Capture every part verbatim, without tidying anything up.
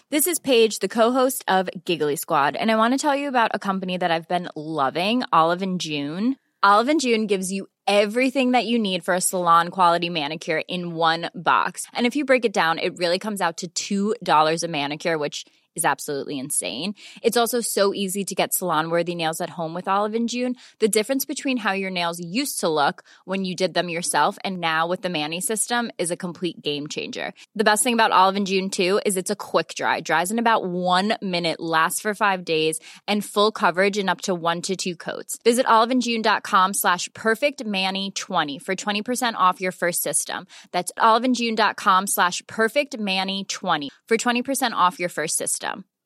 This is Paige, the co-host of Giggly Squad, and I want to tell you about a company that I've been loving, Olive and June. Olive and June gives you everything that you need for a salon-quality manicure in one box. And if you break it down, it really comes out to two dollars a manicure, which is absolutely insane. It's also so easy to get salon-worthy nails at home with Olive and June. The difference between how your nails used to look when you did them yourself and now with the Mani system is a complete game changer. The best thing about Olive and June, too, is it's a quick dry. Dries in about one minute, lasts for five days, and full coverage in up to one to two coats. Visit oliveandjune.com slash perfectmani20 for twenty percent off your first system. That's oliveandjune.com slash perfectmani20 for twenty percent off your first system.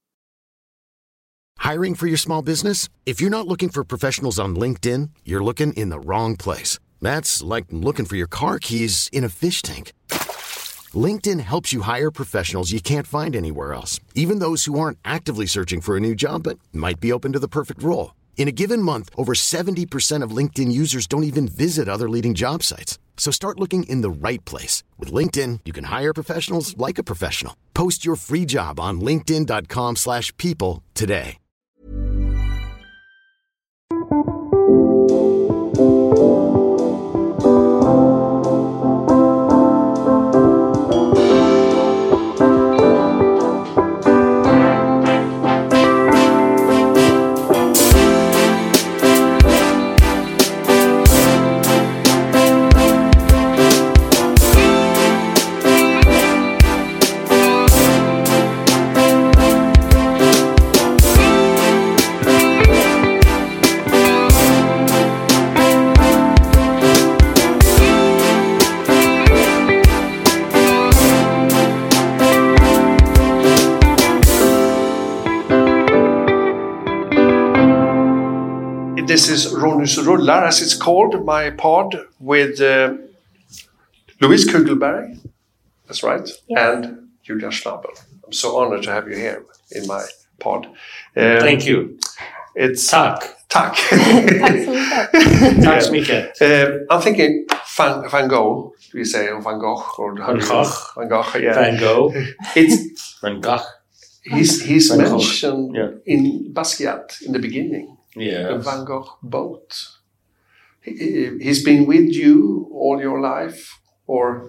Hiring for your small business? If you're not looking for professionals on LinkedIn, you're looking in the wrong place. That's like looking for your car keys in a fish tank. LinkedIn helps you hire professionals you can't find anywhere else, even those who aren't actively searching for a new job but might be open to the perfect role. In a given month, over seventy percent of LinkedIn users don't even visit other leading job sites. So start looking in the right place. With LinkedIn, you can hire professionals like a professional. Post your free job on linkedin.com slash people today. This is Ronny's Rullar, as it's called, my pod with uh, Louise Kugelberg, that's right, yes. And Julia Schnabel. I'm so honored to have you here in my pod. Um, Thank you. It's Tack. Tack. Tack så mycket. Um, I'm thinking Van, Van Gogh, do we say, or Van Gogh? Or Van Gogh. Van Gogh, yeah. Van Gogh. It's, Van Gogh. He's, he's Van mentioned yeah. in Basquiat in the beginning. Yes. The Van Gogh boat. He, he's been with you all your life, or?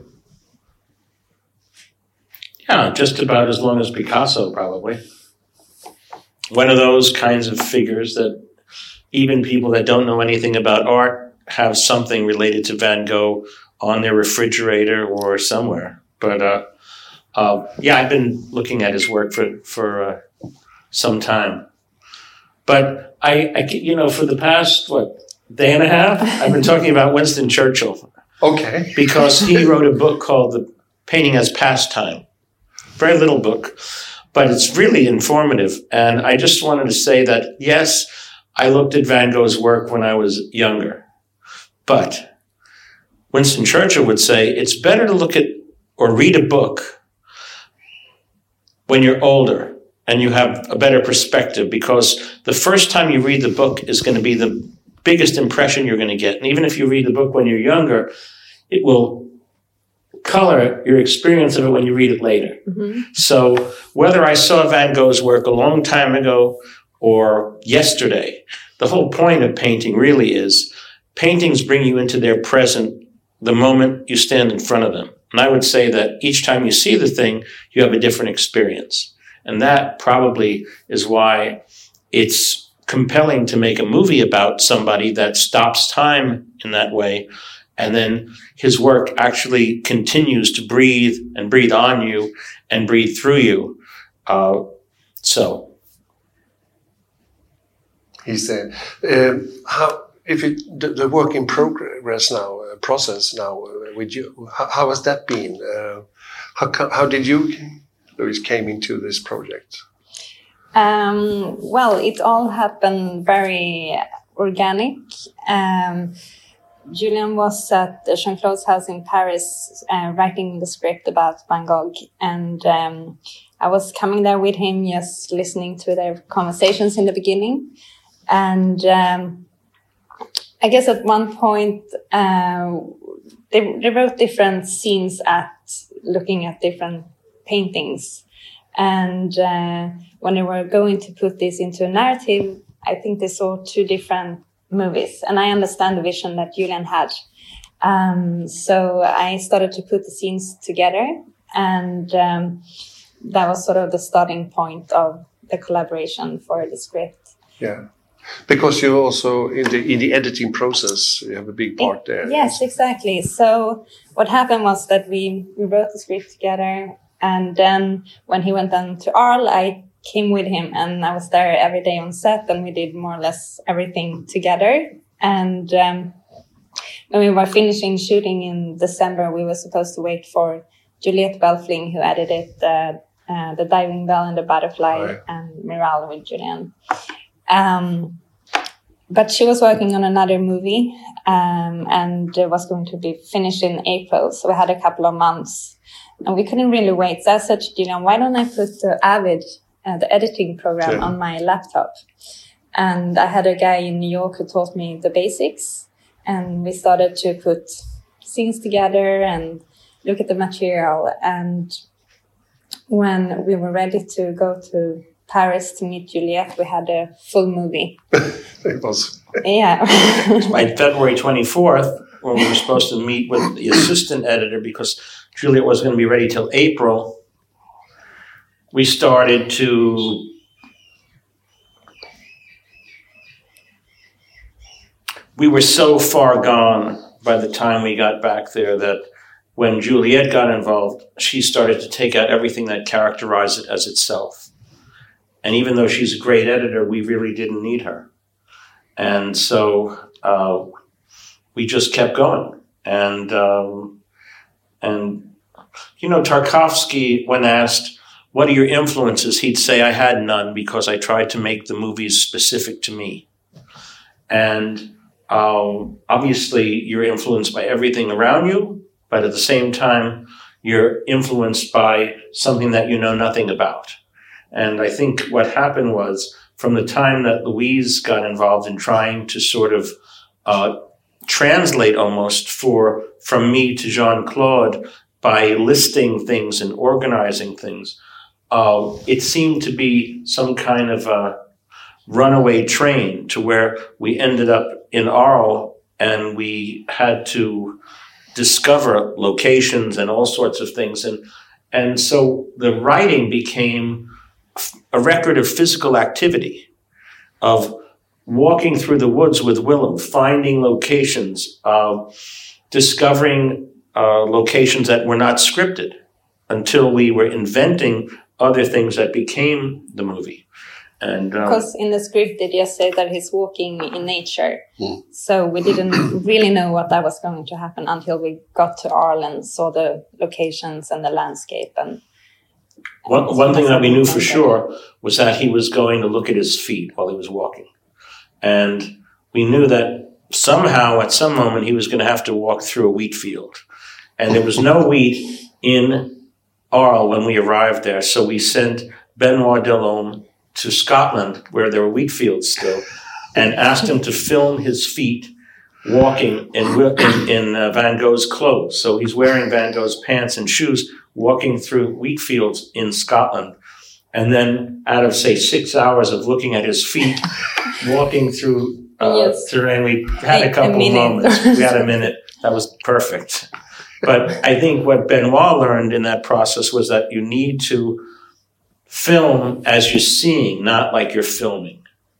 Yeah, just about as long as Picasso, probably. One of those kinds of figures that even people that don't know anything about art have something related to Van Gogh on their refrigerator or somewhere. But uh, uh, yeah, I've been looking at his work for for uh, some time. But I, I, you know, for the past, what, day and a half, I've been talking about Winston Churchill. Okay. Because he wrote a book called The Painting as Pastime. Very little book, but it's really informative. And I just wanted to say that, yes, I looked at Van Gogh's work when I was younger. But Winston Churchill would say it's better to look at or read a book when you're older and you have a better perspective, because the first time you read the book is going to be the biggest impression you're going to get. And even if you read the book when you're younger, it will color your experience of it when you read it later. Mm-hmm. So whether I saw Van Gogh's work a long time ago or yesterday, the whole point of painting really is paintings bring you into their present the moment you stand in front of them. And I would say that each time you see the thing, you have a different experience. And that probably is why it's compelling to make a movie about somebody that stops time in that way. And then his work actually continues to breathe and breathe on you and breathe through you. Uh, so. He said, um, how, if it, the, the work in progress now, uh, process now uh, with you, how, how has that been? Uh, how, how did you... Louise came into this project? Um, well, it all happened very organic. Um, Julian was at Jean-Claude's house in Paris uh, writing the script about Van Gogh, and um, I was coming there with him, just listening to their conversations in the beginning. And um, I guess at one point uh, they, they wrote different scenes at looking at different paintings, And uh, when they were going to put this into a narrative, I think they saw two different movies. And I understand the vision that Julian had. Um, so I started to put the scenes together. And um, that was sort of the starting point of the collaboration for the script. Yeah. Because you also, in the in the editing process, you have a big part there. Yes, exactly. So what happened was that we, we wrote the script together. And then when he went down to Arles, I came with him and I was there every day on set and we did more or less everything together. And um, when we were finishing shooting in December, we were supposed to wait for Juliette Belfling, who edited uh, uh, The Diving Bell and The Butterfly, oh, yeah. and Miral with Julian. Um, but she was working on another movie um, and it was going to be finished in April. So we had a couple of months and we couldn't really wait. So I said to Julian, why don't I put the Avid, uh, the editing program, yeah. on my laptop? And I had a guy in New York who taught me the basics. And we started to put scenes together and look at the material. And when we were ready to go to Paris to meet Juliette, we had a full movie. It was. Yeah. By February twenty-fourth, when we were supposed to meet with the assistant editor, because Juliette wasn't going to be ready till April, we started to we were so far gone by the time we got back there that when Juliette got involved, she started to take out everything that characterized it as itself. And even though she's a great editor, we really didn't need her. And so uh, we just kept going. And, um, and you know, Tarkovsky, when asked, what are your influences? He'd say, I had none because I tried to make the movies specific to me. And um, obviously, you're influenced by everything around you, but at the same time, you're influenced by something that you know nothing about. And I think what happened was, from the time that Louise got involved in trying to sort of uh, translate almost for from me to Jean-Claude by listing things and organizing things, uh, it seemed to be some kind of a runaway train to where we ended up in Arles and we had to discover locations and all sorts of things. And, and so the writing became a record of physical activity, of walking through the woods with Willem, finding locations, uh, discovering uh, locations that were not scripted until we were inventing other things that became the movie. And um, because in the script they just say that he's walking in nature. Mm. So we didn't really know what that was going to happen until we got to Arles and saw the locations and the landscape. And One, one thing that we knew for sure was that he was going to look at his feet while he was walking. And we knew that somehow at some moment he was going to have to walk through a wheat field. And there was no wheat in Arles when we arrived there. So we sent Benoit Delhomme to Scotland, where there were wheat fields still, and asked him to film his feet walking in, in, in uh, Van Gogh's clothes. So he's wearing Van Gogh's pants and shoes, walking through wheat fields in Scotland. And then out of, say, six hours of looking at his feet, walking through uh, yes. terrain, we had a couple a of moments. We had a minute. That was perfect. But I think what Benoit learned in that process was that you need to film as you're seeing, not like you're filming.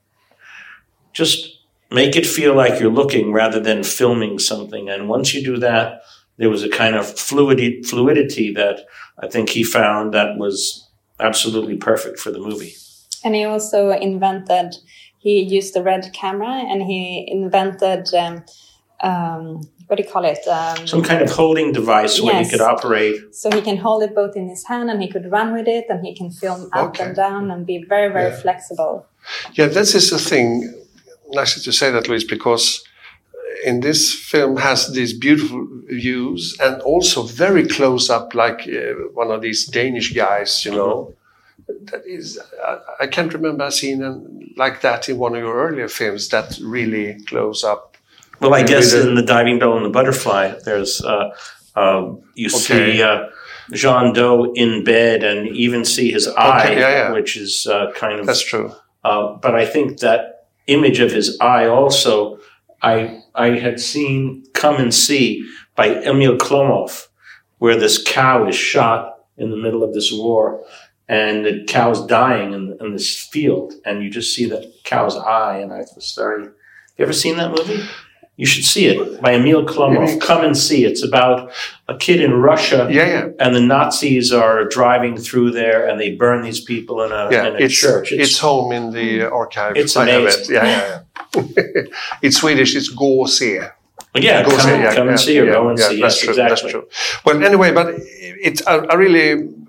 Just make it feel like you're looking rather than filming something. And once you do that, there was a kind of fluidity, fluidity that I think he found that was absolutely perfect for the movie. And he also invented, he used the red camera and he invented, um, um, what do you call it? Um, Some kind of holding device where yes. he could operate. So he can hold it both in his hand and he could run with it and he can film up okay. and down and be very, very yeah. flexible. Yeah, this is the thing. Nice to say that, Louise, because in this film has these beautiful views and also very close up, like uh, one of these Danish guys, you know. That is, I, I can't remember a scene like that in one of your earlier films that really close up. Well, I guess in The Diving Bell and the Butterfly, there's uh, uh, you okay. see uh, Jean Doe in bed and even see his eye, okay, yeah, yeah. which is uh, kind of... That's true. Uh, but I think that image of his eye also, I I had seen Come and See by Emil Klomov, where this cow is shot in the middle of this war, and the cow's dying in, in this field, and you just see the cow's eye, and I was very... You ever seen that movie? You should see it, by Emil Klomov. Yeah. Come and See. It's about a kid in Russia, yeah, yeah. and the Nazis are driving through there, and they burn these people in a, yeah, in a it's, church. It's, it's home in the archive. It's amazing. It. Yeah, yeah, yeah. In Swedish, it's Gå och se. Yeah, go come, see, yeah, come yeah, and see or yeah, go and yeah, see. That's Yes, true, exactly. That's true. Well, anyway, but it, I, I really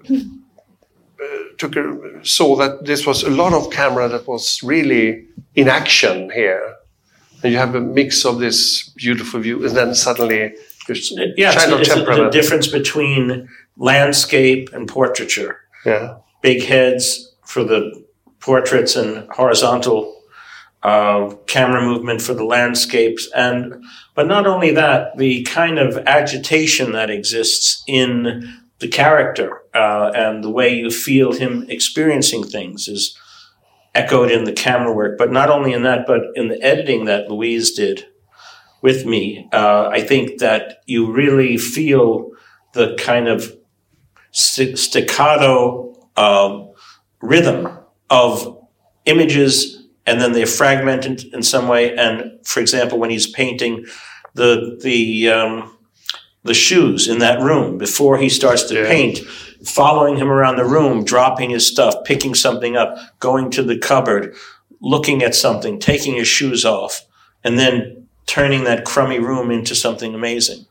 uh, took a, saw that this was a lot of camera that was really in action here. And you have a mix of this beautiful view, and then suddenly there's yeah, kind of it's, it's temperament. the difference between landscape and portraiture. Yeah, big heads for the portraits and horizontal uh, camera movement for the landscapes, and but not only that, the kind of agitation that exists in the character uh, and the way you feel him experiencing things is echoed in the camera work, but not only in that, but in the editing that Louise did with me. Uh, I think that you really feel the kind of st- staccato uh, rhythm of images, and then they're fragmented in some way. And for example, when he's painting the the um, the shoes in that room before he starts to yeah. paint, following him around the room, dropping his stuff, picking something up, going to the cupboard, looking at something, taking his shoes off, and then turning that crummy room into something amazing.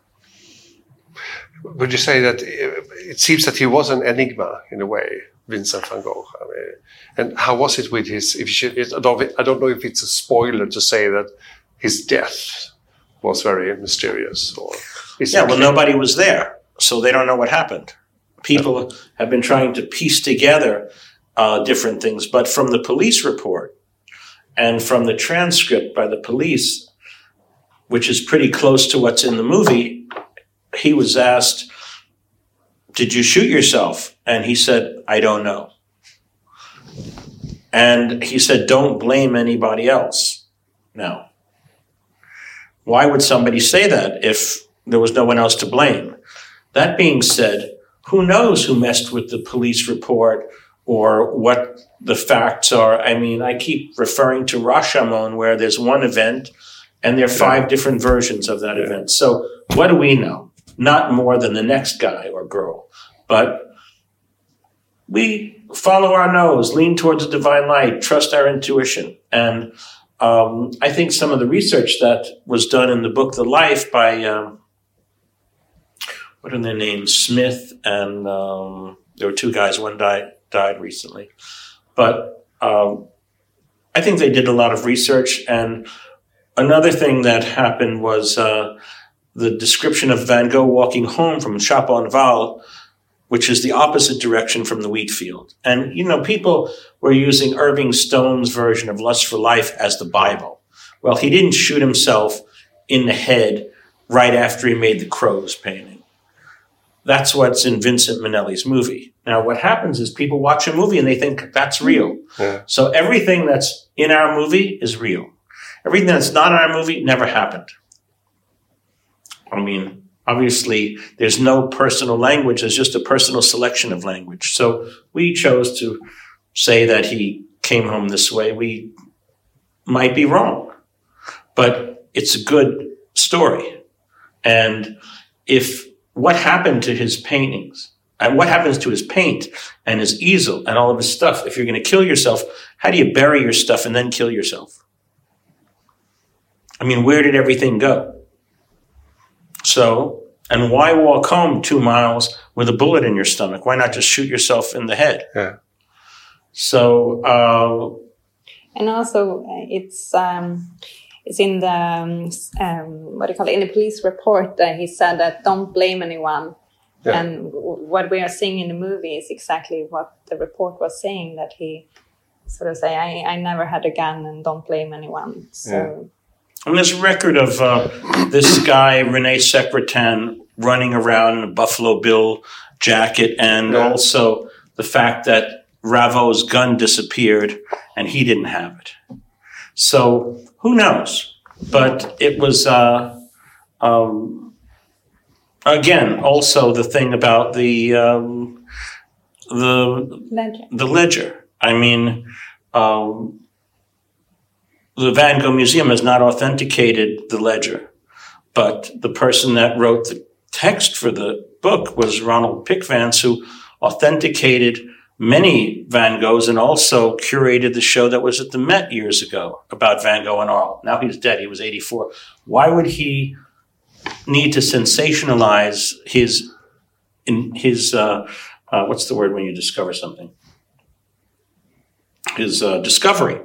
Would you say that it seems that he was an enigma in a way, Vincent van Gogh? I mean, and how was it with his, if you should, I don't, I don't know if it's a spoiler to say that his death was very mysterious. Or yeah, well, nobody was there, so they don't know what happened. People have been trying to piece together uh, different things, but from the police report and from the transcript by the police, which is pretty close to what's in the movie, he was asked, "Did you shoot yourself?" And he said, "I don't know." And he said, "Don't blame anybody else." Now, why would somebody say that if there was no one else to blame? That being said, who knows who messed with the police report or what the facts are? I mean, I keep referring to Rashomon, where there's one event and there are five yeah. different versions of that yeah. event. So what do we know? Not more than the next guy or girl. But we follow our nose, lean towards the divine light, trust our intuition. And um, I think some of the research that was done in the book The Life by, um, what are their names? Smith and um, there were two guys, one died, died recently. But um, I think they did a lot of research. And another thing that happened was uh, the description of Van Gogh walking home from Chaponval, which is the opposite direction from the wheat field. And, you know, people were using Irving Stone's version of Lust for Life as the Bible. Well, he didn't shoot himself in the head right after he made the Crows painting. That's what's in Vincent Minnelli's movie. Now, what happens is people watch a movie and they think that's real. Yeah. So everything that's in our movie is real. Everything that's not in our movie never happened. I mean, obviously, there's no personal language. There's just a personal selection of language. So we chose to say that he came home this way. We might be wrong, but it's a good story. And if what happened to his paintings and what happens to his paint and his easel and all of his stuff, if you're going to kill yourself, how do you bury your stuff and then kill yourself? I mean, where did everything go? So, and why walk home two miles with a bullet in your stomach? Why not just shoot yourself in the head? Yeah. So, uh, and also it's um, it's in the um, um, what do you call it? In the police report that he said that don't blame anyone. Yeah. And w- what we are seeing in the movie is exactly what the report was saying, that he sort of say, I, I never had a gun and don't blame anyone. So. Yeah. And there's a record of uh, this guy, René Secretan, running around in a Buffalo Bill jacket, and Yeah. also the fact that Ravo's gun disappeared and he didn't have it. So who knows? But it was, uh, um, again, also the thing about the um, the Ledger. the ledger. I mean, um, the Van Gogh Museum has not authenticated the ledger, but the person that wrote the text for the book was Ronald Pickvance, who authenticated many Van Goghs and also curated the show that was at the Met years ago about Van Gogh and Arles. Now he's dead. He was eighty-four. Why would he need to sensationalize his, in his, uh, uh, what's the word when you discover something? His uh, discovery.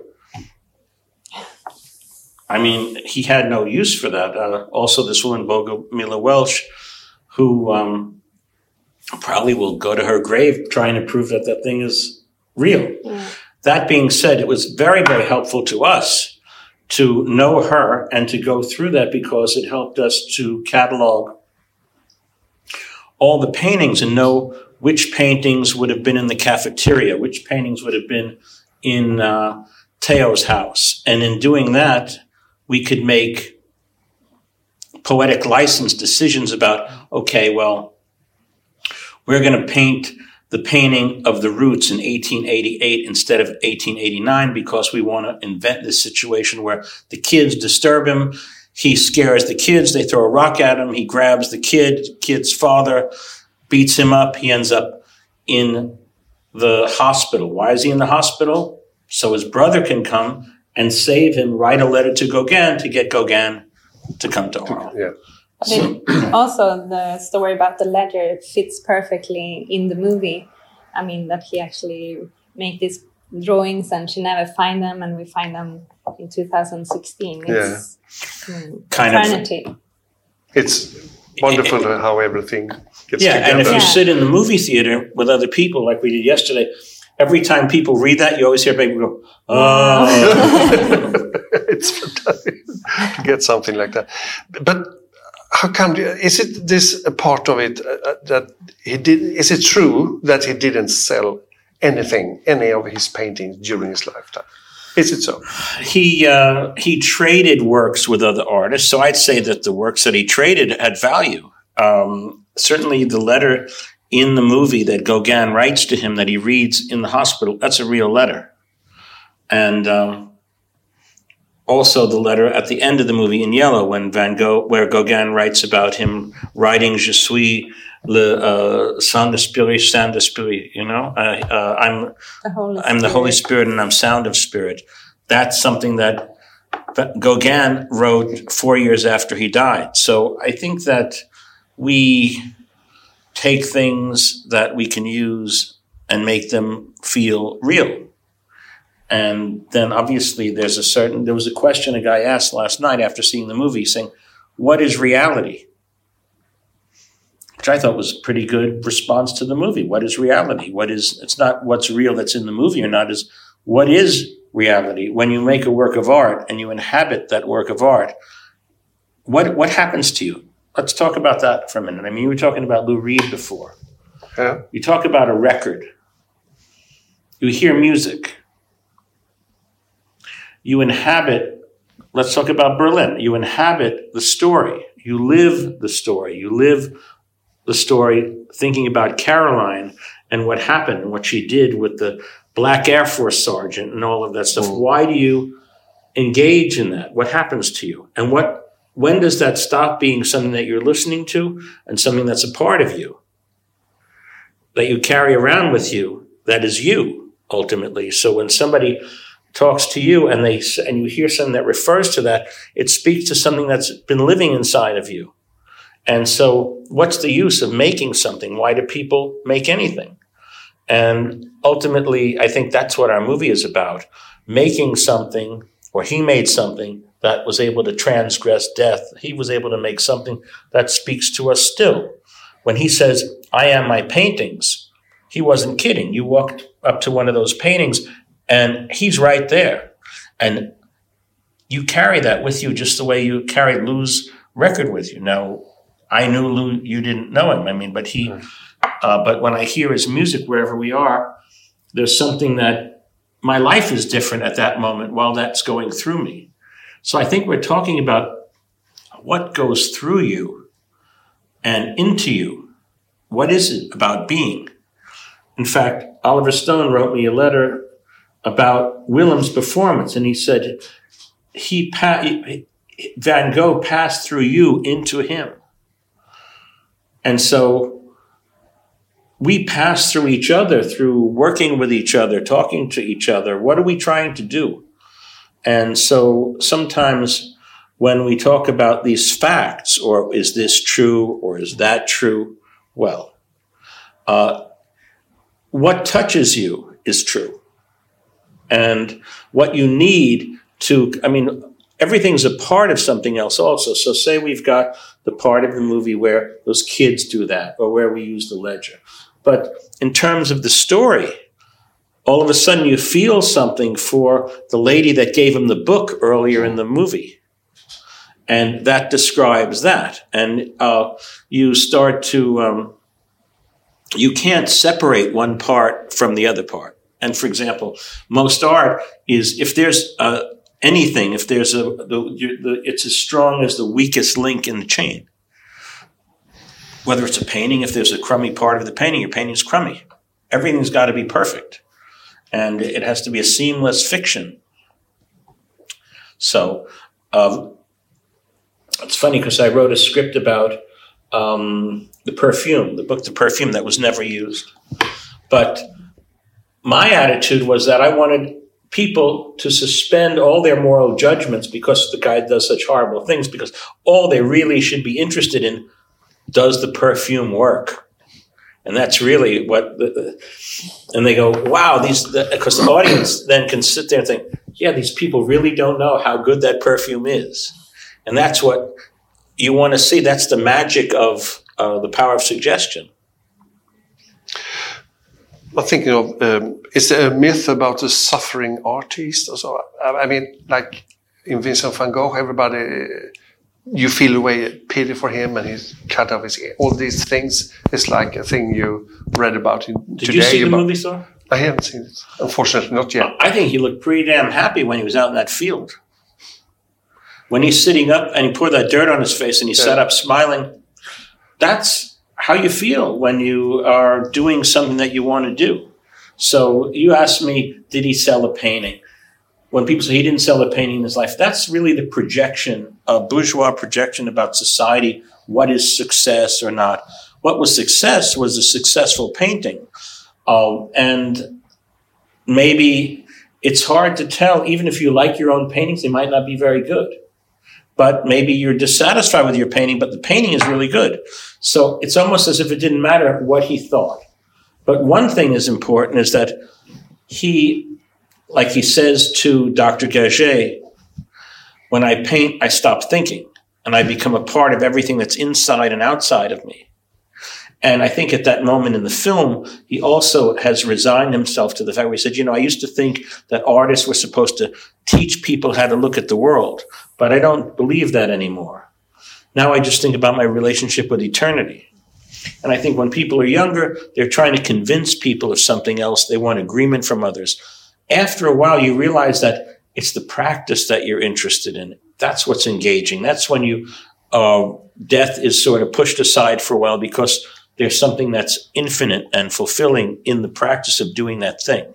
I mean, he had no use for that. Uh, also, this woman, Bogomila Welsh, who um, probably will go to her grave trying to prove that that thing is real. Yeah. That being said, it was very, very helpful to us to know her and to go through that because it helped us to catalog all the paintings and know which paintings would have been in the cafeteria, which paintings would have been in uh, Theo's house. And in doing that, we could make poetic license decisions about, okay, well, we're going to paint the painting of the Roots in eighteen eighty-eight instead of eighteen eighty-nine because we want to invent this situation where the kids disturb him. He scares the kids. They throw a rock at him. He grabs the kid. Kid's father beats him up. He ends up in the hospital. Why is he in the hospital? So his brother can come and save him, write a letter to Gauguin to get Gauguin to come to Arles. Yeah. So. Also, the story about the ledger fits perfectly in the movie. I mean, that he actually made these drawings and she never find them, and we find them in two thousand sixteen. It's yeah. um, kind eternity. of. It's wonderful it, it, how everything gets yeah, together. And if you yeah. sit in the movie theater with other people like we did yesterday, every time people read that, you always hear people go, oh. It's fantastic to get something like that. But how come, is it this a part of it uh, that he did, is it true that he didn't sell anything, any of his paintings during his lifetime? Is it so? He uh, he traded works with other artists, so I'd say that the works that he traded had value. Um, certainly the letter in the movie that Gauguin writes to him that he reads in the hospital, that's a real letter. And um, also the letter at the end of the movie in yellow when Van Gogh, where Gauguin writes about him writing Je suis le uh, Saint Esprit, Saint Esprit, you know, uh, uh, I'm the Holy I'm the Holy Spirit and I'm sound of spirit. That's something that Gauguin wrote four years after he died. So I think that we take things that we can use and make them feel real. And then obviously there's a certain, there was a question a guy asked last night after seeing the movie saying, what is reality? Which I thought was a pretty good response to the movie. What is reality? What is, it's not what's real that's in the movie or not, is what is reality? When you make a work of art and you inhabit that work of art, what what happens to you? Let's talk about that for a minute. I mean, you were talking about Lou Reed before. Yeah. You talk about a record. You hear music. You inhabit, let's talk about Berlin. You inhabit the story. You live the story. You live the story thinking about Caroline and what happened and what she did with the black Air Force sergeant and all of that stuff. Mm. Why do you engage in that? What happens to you? And what, when does that stop being something that you're listening to and something that's a part of you, that you carry around with you, that is you, ultimately? So when somebody talks to you and they and you hear something that refers to that, it speaks to something that's been living inside of you. And so what's the use of making something? Why do people make anything? And ultimately, I think that's what our movie is about. Making something, or he made something that was able to transgress death. He was able to make something that speaks to us still. When he says, I am my paintings, he wasn't kidding. You walked up to one of those paintings and he's right there. And you carry that with you just the way you carried Lou's record with you. Now, I knew Lou, you didn't know him. I mean, but he, uh, but when I hear his music wherever we are, there's something that my life is different at that moment while that's going through me. So I think we're talking about what goes through you and into you. What is it about being? In fact, Oliver Stone wrote me a letter about Willem's performance, and he said, he, pa- he Van Gogh passed through you into him. And so we pass through each other, through working with each other, talking to each other. What are we trying to do? And so sometimes when we talk about these facts, or is this true, or is that true? Well, uh, what touches you is true. And what you need to, I mean, everything's a part of something else also. So say we've got the part of the movie where those kids do that, or where we use the ledger. But in terms of the story, all of a sudden you feel something for the lady that gave him the book earlier in the movie. And that describes that. And uh, you start to, um, you can't separate one part from the other part. And for example, most art is, if there's uh, anything, if there's a, the, the, it's as strong as the weakest link in the chain. Whether it's a painting, if there's a crummy part of the painting, your painting is crummy. Everything's got to be perfect. And it has to be a seamless fiction. So, um, it's funny because I wrote a script about um, the perfume, the book, The Perfume, that was never used. But my attitude was that I wanted people to suspend all their moral judgments because the guy does such horrible things, because all they really should be interested in, does the perfume work? And that's really what, the, and they go, wow, these, because the, the audience then can sit there and think, yeah, these people really don't know how good that perfume is. And that's what you want to see. That's the magic of uh, the power of suggestion. I'm thinking of, um, is there a myth about the suffering artist? Or so? I mean, like in Vincent van Gogh, everybody, you feel a way pity for him, and he's cut off his ear. All these things is like a thing you read about in, Did today. Did you see the about, movie, sir? I haven't seen it. Unfortunately, not yet. I think he looked pretty damn happy when he was out in that field. When he's sitting up and he poured that dirt on his face and he yeah. sat up smiling, that's how you feel when you are doing something that you want to do. So you asked me, did he sell a painting? When people say he didn't sell a painting in his life, that's really the projection, a bourgeois projection about society. What is success or not? What was success was a successful painting. Um, and maybe it's hard to tell, even if you like your own paintings, they might not be very good. But maybe you're dissatisfied with your painting, but the painting is really good. So it's almost as if it didn't matter what he thought. But one thing is important is that he, like he says to Doctor Gagé, when I paint, I stop thinking, and I become a part of everything that's inside and outside of me. And I think at that moment in the film, he also has resigned himself to the fact where he said, you know, I used to think that artists were supposed to teach people how to look at the world, but I don't believe that anymore. Now I just think about my relationship with eternity. And I think when people are younger, they're trying to convince people of something else. They want agreement from others. After a while, you realize that it's the practice that you're interested in. That's what's engaging. That's when you, uh, death is sort of pushed aside for a while because there's something that's infinite and fulfilling in the practice of doing that thing.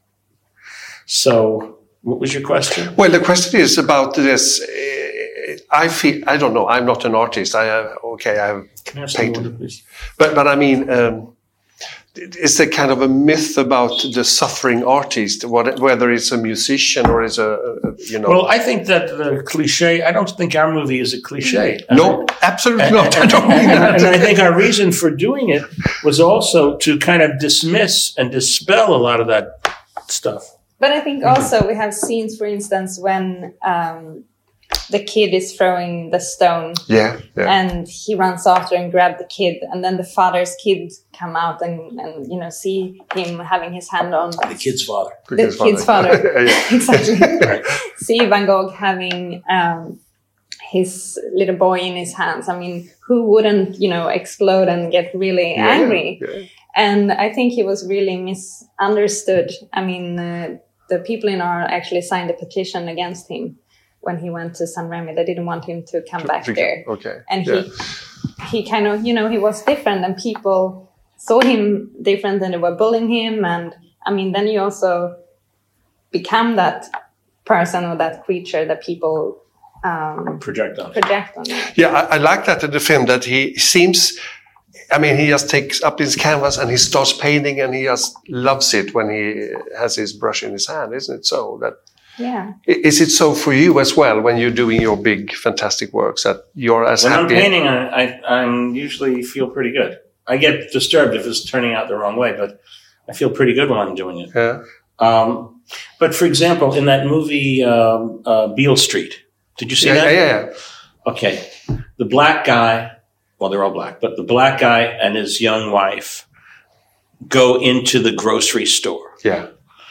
So, what was your question? Well, the question is about this. Uh, I feel I don't know. I'm not an artist. I have okay. I have Can I ask painted, you, please? but but I mean, um, is there kind of a myth about the suffering artist, what, whether it's a musician or is a, a you know? Well, I think that the cliche. I don't think our movie is a cliche. No, absolutely and, not. And, I don't mean and, that. And I think our reason for doing it was also to kind of dismiss and dispel a lot of that stuff. But I think also we have scenes, for instance, when um, the kid is throwing the stone, yeah, yeah, and he runs after and grabs the kid, and then the father's kids come out and, and you know see him having his hand on the kid's father. The, the kid's father, father. exactly. See Van Gogh having um, his little boy in his hands. I mean, who wouldn't, you know, explode and get really Yeah, angry? yeah. And I think he was really misunderstood. I mean, uh, the people in R actually signed a petition against him when he went to San Remi. They didn't want him to come back there. Okay. And yeah. he, he kind of, you know, he was different, and people saw him different, and they were bullying him. And I mean, then you also become that person or that creature that people um, Project on. project on you. Yeah, I, I like that in the film, that he seems, I mean, he just takes up his canvas and he starts painting, and he just loves it when he has his brush in his hand, isn't it so? That Yeah. i- Is it so for you as well when you're doing your big, fantastic works, that you're as When I'm happy? painting, I, I I'm usually feel pretty good. I get disturbed if it's turning out the wrong way, but I feel pretty good when I'm doing it. Yeah. Um, but for example, in that movie um, uh, Beale Street, did you see Yeah, that? yeah, yeah. Okay, the black guy. Well, they're all black, but the black guy and his young wife go into the grocery store. Yeah.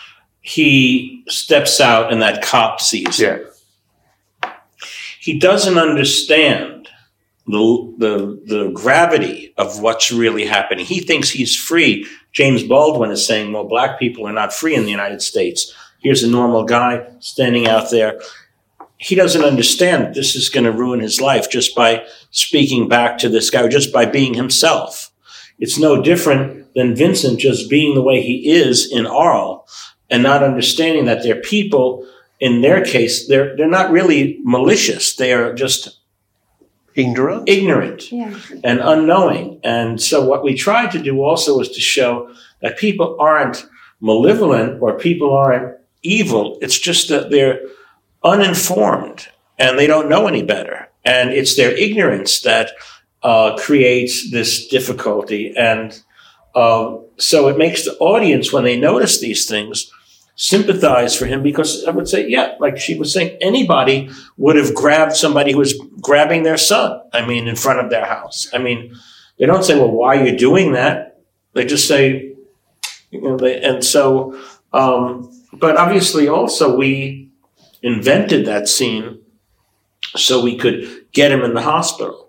He steps out, and that cop sees him. Yeah. He doesn't understand the, the the gravity of what's really happening. He thinks he's free. James Baldwin is saying, well, black people are not free in the United States. Here's a normal guy standing out there. He doesn't understand that this is going to ruin his life just by speaking back to this guy, or just by being himself. It's no different than Vincent just being the way he is in Arles and not understanding that they're people. In their case, they're they're not really malicious. They are just Ignorant? ignorant Yeah. and unknowing. And so what we try to do also is to show that people aren't malevolent or people aren't evil. It's just that they're uninformed and they don't know any better. And it's their ignorance that uh, creates this difficulty. And uh, so it makes the audience, when they notice these things, sympathize for him, because I would say, yeah, like she was saying, anybody would have grabbed somebody who was grabbing their son, I mean, in front of their house. I mean, they don't say, well, why are you doing that? They just say, you know, they, and so, um, but obviously also we invented that scene so we could get him in the hospital.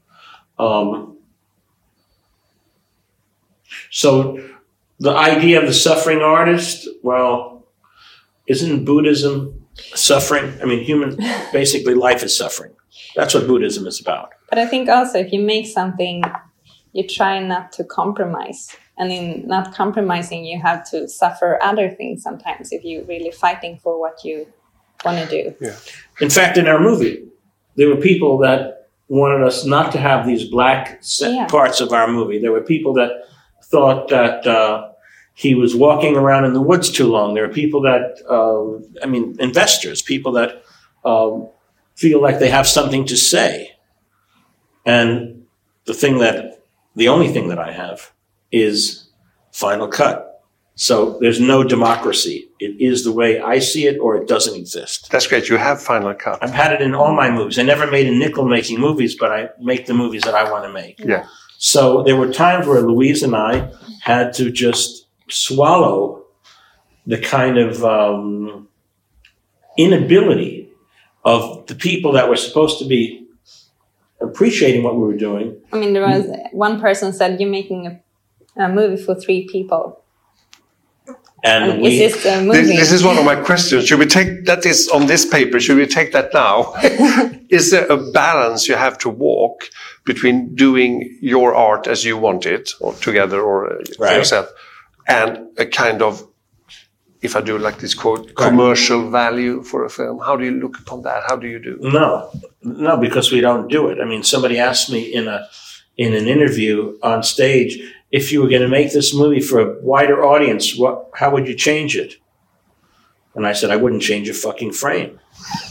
Um, so the idea of the suffering artist, well, isn't Buddhism suffering? I mean, human, basically life is suffering. That's what Buddhism is about. But I think also if you make something, you try not to compromise. And in not compromising, you have to suffer other things sometimes if you're really fighting for what you want to do. Yeah. In fact, in our movie, there were people that wanted us not to have these black set Yeah. parts of our movie. There were people that thought that uh, he was walking around in the woods too long. There are people that, uh, I mean, investors, people that um, feel like they have something to say. And the thing that, the only thing that I have is Final Cut. So there's no democracy. It is the way I see it, or it doesn't exist. That's great. You have Final Cut. I've had it in all my movies. I never made a nickel making movies, but I make the movies that I want to make. Yeah. So there were times where Louise and I had to just swallow the kind of um, inability of the people that were supposed to be appreciating what we were doing. I mean, there was one person said, you're making a, a movie for three people. And And we, is this a movie? This, this is one of my questions. Should we take that is on this paper? Should we take that now? Is there a balance you have to walk between doing your art as you want it, or together, or uh, for Right. yourself, and a kind of, if I do like this quote, commercial value for a film? How do you look upon that? How do you do? No, no, because we don't do it. I mean, somebody asked me in a in an interview on stage, if you were going to make this movie for a wider audience, what, how would you change it? And I said, I wouldn't change a fucking frame.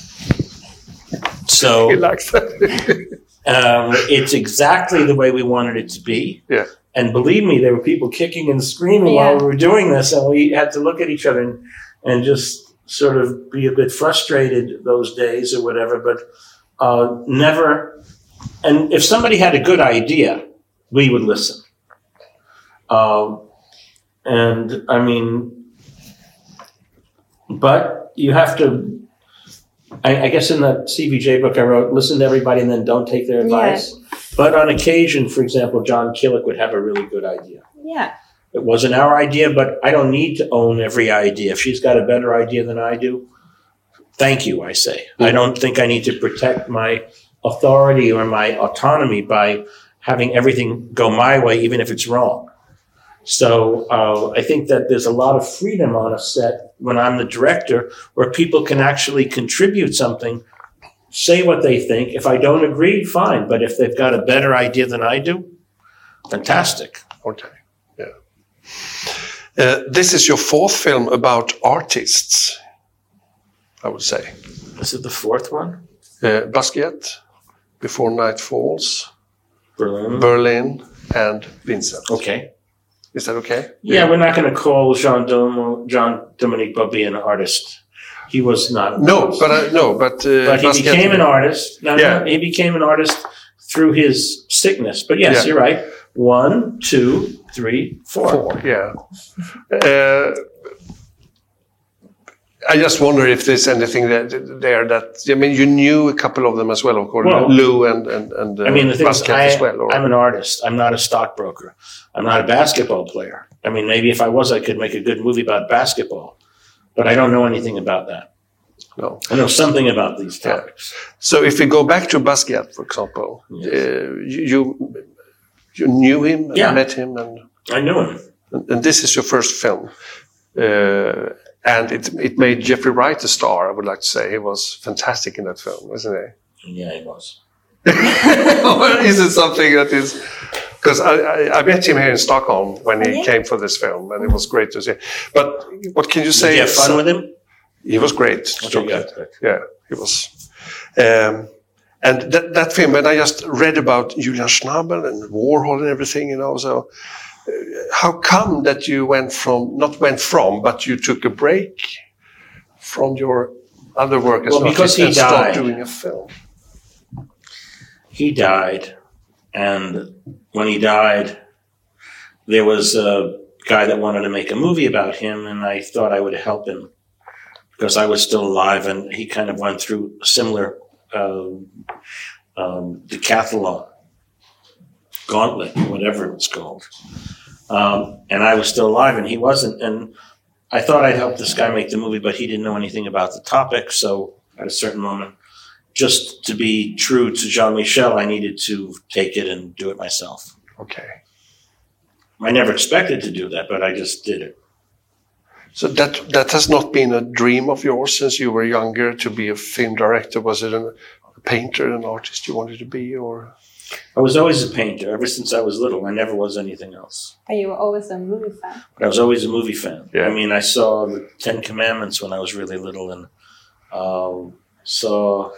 So He likes that. um, it's exactly the way we wanted it to be. Yeah. And believe me, there were people kicking and screaming Yeah. while we were doing this, and we had to look at each other and, and just sort of be a bit frustrated those days or whatever, but uh, never. And if somebody had a good idea, we would listen. Um, and I mean, but you have to I, I guess in the C B J book I wrote, listen to everybody and then don't take their advice. Yeah. But on occasion, for example, John Killick would have a really good idea. Yeah. It wasn't our idea, but I don't need to own every idea. If she's got a better idea than I do, thank you, I say. Mm-hmm. I don't think I need to protect my authority or my autonomy by having everything go my way, even if it's wrong. So uh, I think that there's a lot of freedom on a set when I'm the director where people can actually contribute something, say what they think. If I don't agree, fine. But if they've got a better idea than I do, fantastic. Okay, yeah. Uh, this is your fourth film about artists, I would say. Is it the fourth one? Uh, Basquiat, Before Night Falls, Berlin, Berlin, and Vincent. Okay. Is that okay? Yeah, we're not going to call Jean Dom- Jean Dominique Bauby an artist. He was not. An no, artist. but uh, no, but uh, but he Basquiat became an artist. No, yeah. no, he became an artist through his sickness. But yes, yeah. you're right. One, two, three, four. Four. Yeah. uh, I just wonder if there's anything that, there that I mean, you knew a couple of them as well, of course, well, Lou and and and uh, I mean, the thing is, I, as well. Or? I'm an artist. I'm not a stockbroker. I'm not a basketball player. I mean, maybe if I was, I could make a good movie about basketball, but I don't know anything about that. No, I know something about these topics. Yeah. So if we go back to Basquiat, for example, yes. uh, you you knew him, and yeah. met him, and I knew him. And, and this is your first film. Uh, And it it made Jeffrey Wright a star, I would like to say. He was fantastic in that film, wasn't he? Yeah, he was. Is it something that is... Because I, I, I met him here in Stockholm when he yeah. came for this film, and it was great to see. But what can you say? Did you have fun with him? He was great. Okay, yeah. yeah, he was. Um, and that, that film, and I just read about Julian Schnabel and Warhol and everything, you know, so... How come that you went from, not went from, but you took a break from your other work as well, an because artist he and died. started doing a film? He died, and when he died, there was a guy that wanted to make a movie about him, and I thought I would help him because I was still alive, and he kind of went through a similar uh, um, decathlon, gauntlet, whatever it's called. Um, and I was still alive and he wasn't. And I thought I'd help this guy make the movie, but he didn't know anything about the topic. So at a certain moment, just to be true to Jean-Michel, I needed to take it and do it myself. Okay. I never expected to do that, but I just did it. So that that has not been a dream of yours since you were younger to be a film director? Was it an, a painter, an artist you wanted to be, or...? I was always a painter ever since I was little. I never was anything else. But you were always a movie fan. But I was always a movie fan. Yeah. I mean, I saw the Ten Commandments when I was really little, and um, saw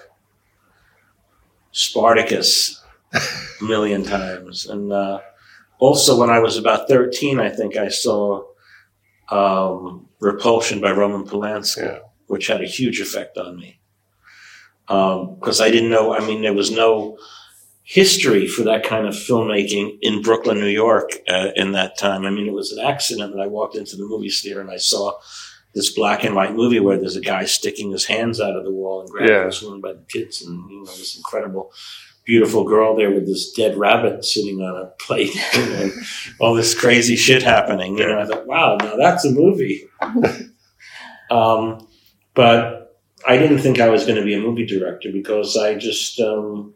Spartacus a million times. And uh, also, when I was about thirteen, I think I saw um, Repulsion by Roman Polanski, yeah. which had a huge effect on me. Because um, I didn't know, I mean, there was no history for that kind of filmmaking in Brooklyn, New York uh, in that time. I mean, it was an accident that I walked into the movie theater and I saw this black and white movie where there's a guy sticking his hands out of the wall and grabbing yeah. this woman by the tits, and you know, this incredible, beautiful girl there with this dead rabbit sitting on a plate and all this crazy shit happening. You know, I thought, wow, now that's a movie. um, but I didn't think I was going to be a movie director because I just um,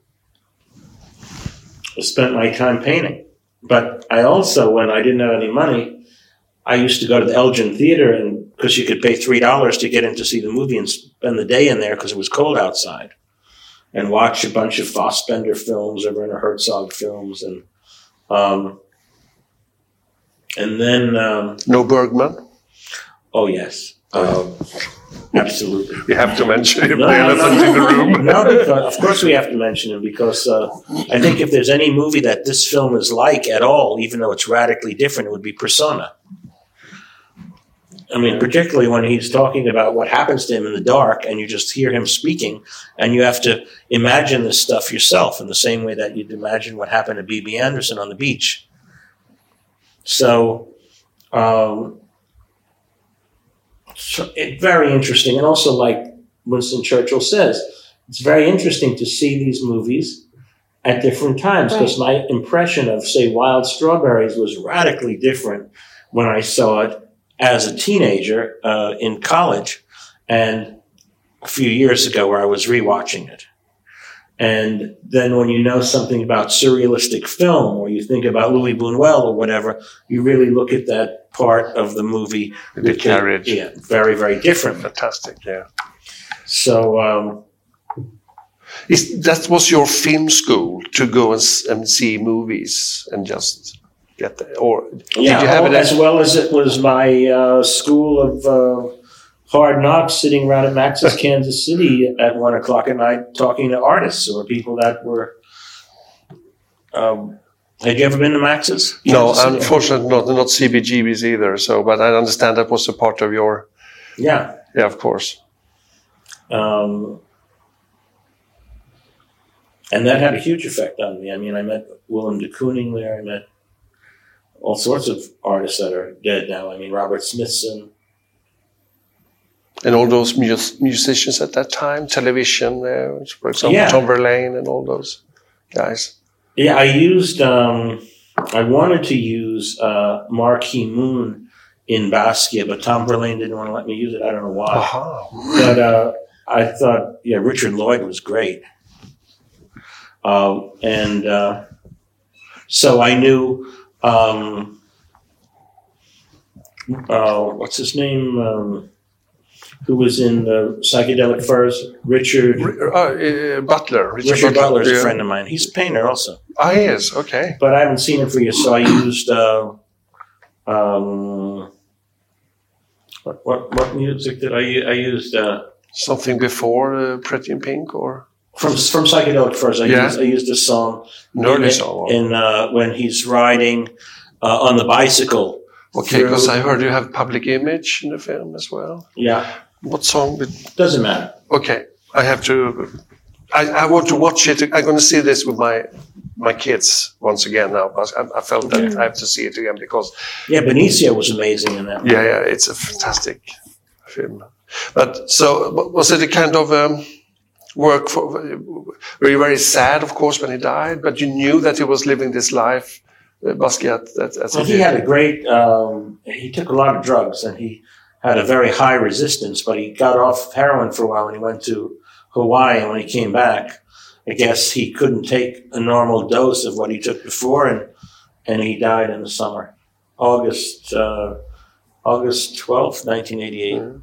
spent my time painting. But I also, when I didn't have any money, I used to go to the Elgin Theater, and because you could pay three dollars to get in to see the movie and spend the day in there because it was cold outside, and watch a bunch of Fassbender films or Werner Herzog films, and um, and then um, no Bergman. Oh yes, um, absolutely. You have to mention him. No, the no, elephant no. in the room. No, because, of course we have to mention him because uh, I think if there's any movie that this film is like at all, even though it's radically different, it would be Persona. I mean, particularly when he's talking about what happens to him in the dark and you just hear him speaking and you have to imagine this stuff yourself in the same way that you'd imagine what happened to B B Anderson on the beach. So, um, so it, very interesting. And also, like, Winston Churchill says. It's very interesting to see these movies at different times because right. my impression of, say, Wild Strawberries was radically different when I saw it as a teenager uh, in college and a few years ago where I was rewatching it. And then when you know something about surrealistic film or you think about Louis Buñuel or whatever, you really look at that part of the movie. The carriage. Yeah, very, very different. Fantastic, yeah. So... Um, Is, that was your film school to go and, and see movies and just get there, or yeah, did you have oh, it as well as it was my uh, school of uh, hard knocks, sitting around at Max's Kansas City at one o'clock at night, talking to artists or people that were. Um, had you ever been to Max's? No, unfortunately not. Not C B G B's either. So, but I understand that was a part of your. Yeah. Yeah, of course. Um, And that had a huge effect on me. I mean, I met Willem de Kooning there. I met all sorts of artists that are dead now. I mean, Robert Smithson. And all those mus- musicians at that time, television, uh, for example, yeah. Tom Verlaine and all those guys. Yeah, I used, um, I wanted to use uh, Marquee Moon in Basquiat, but Tom Verlaine didn't want to let me use it. I don't know why. Uh-huh. But uh, I thought, yeah, Richard Lloyd was great. Uh, and uh, so I knew, um, uh, what's his name, um, who was in the Psychedelic Furs? Richard. Uh, uh, Butler. Richard, Richard Butler is yeah. a friend of mine. He's a painter also. Ah, he is, okay. But I haven't seen him for years, so I used, uh, um, what, what what music did I use? I used... Uh, Something before uh, Pretty in Pink, or? From from Psychedelic Furs, I, yeah. used, I used a song. An early song. In, uh, when he's riding uh, on the bicycle. Okay, because I heard you have Public Image in the film as well. Yeah. What song? Did... Doesn't matter. Okay, I have to. I, I want to watch it. I'm going to see this with my my kids once again now. I, I felt that mm. I have to see it again because. Yeah, Benicio was amazing in that. Yeah, yeah, it's a fantastic film. But so, was it a kind of? Um, Work for, were you very sad, of course, when he died? But you knew that he was living this life, uh, Basquiat. That, that's well, he had a great. Um, he took a lot of drugs, and he had a very high resistance. But he got off heroin for a while, and he went to Hawaii. And when he came back, I guess he couldn't take a normal dose of what he took before, and and he died in the summer, August uh, August twelfth, nineteen eighty-eight. Mm-hmm.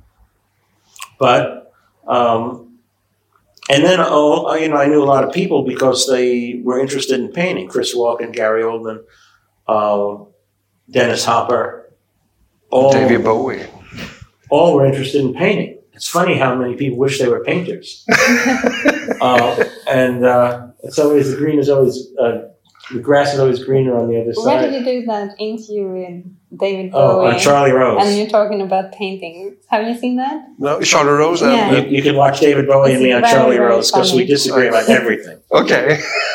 But. Um, And then, oh, you know, I knew a lot of people because they were interested in painting. Chris Walken, Gary Oldman, uh, Dennis Hopper. All, David Bowie. All were interested in painting. It's funny how many people wish they were painters. uh, and uh, it's always, the green is always, uh, the grass is always greener on the other Where side. Where did you do that interview with David oh, Bowie? on Charlie Rose. And you're talking about painting. Have you seen that? No, Charlie Rose? Yeah. And, uh, you, you can watch David Bowie and me on very, Charlie very Rose because we disagree about everything. Okay.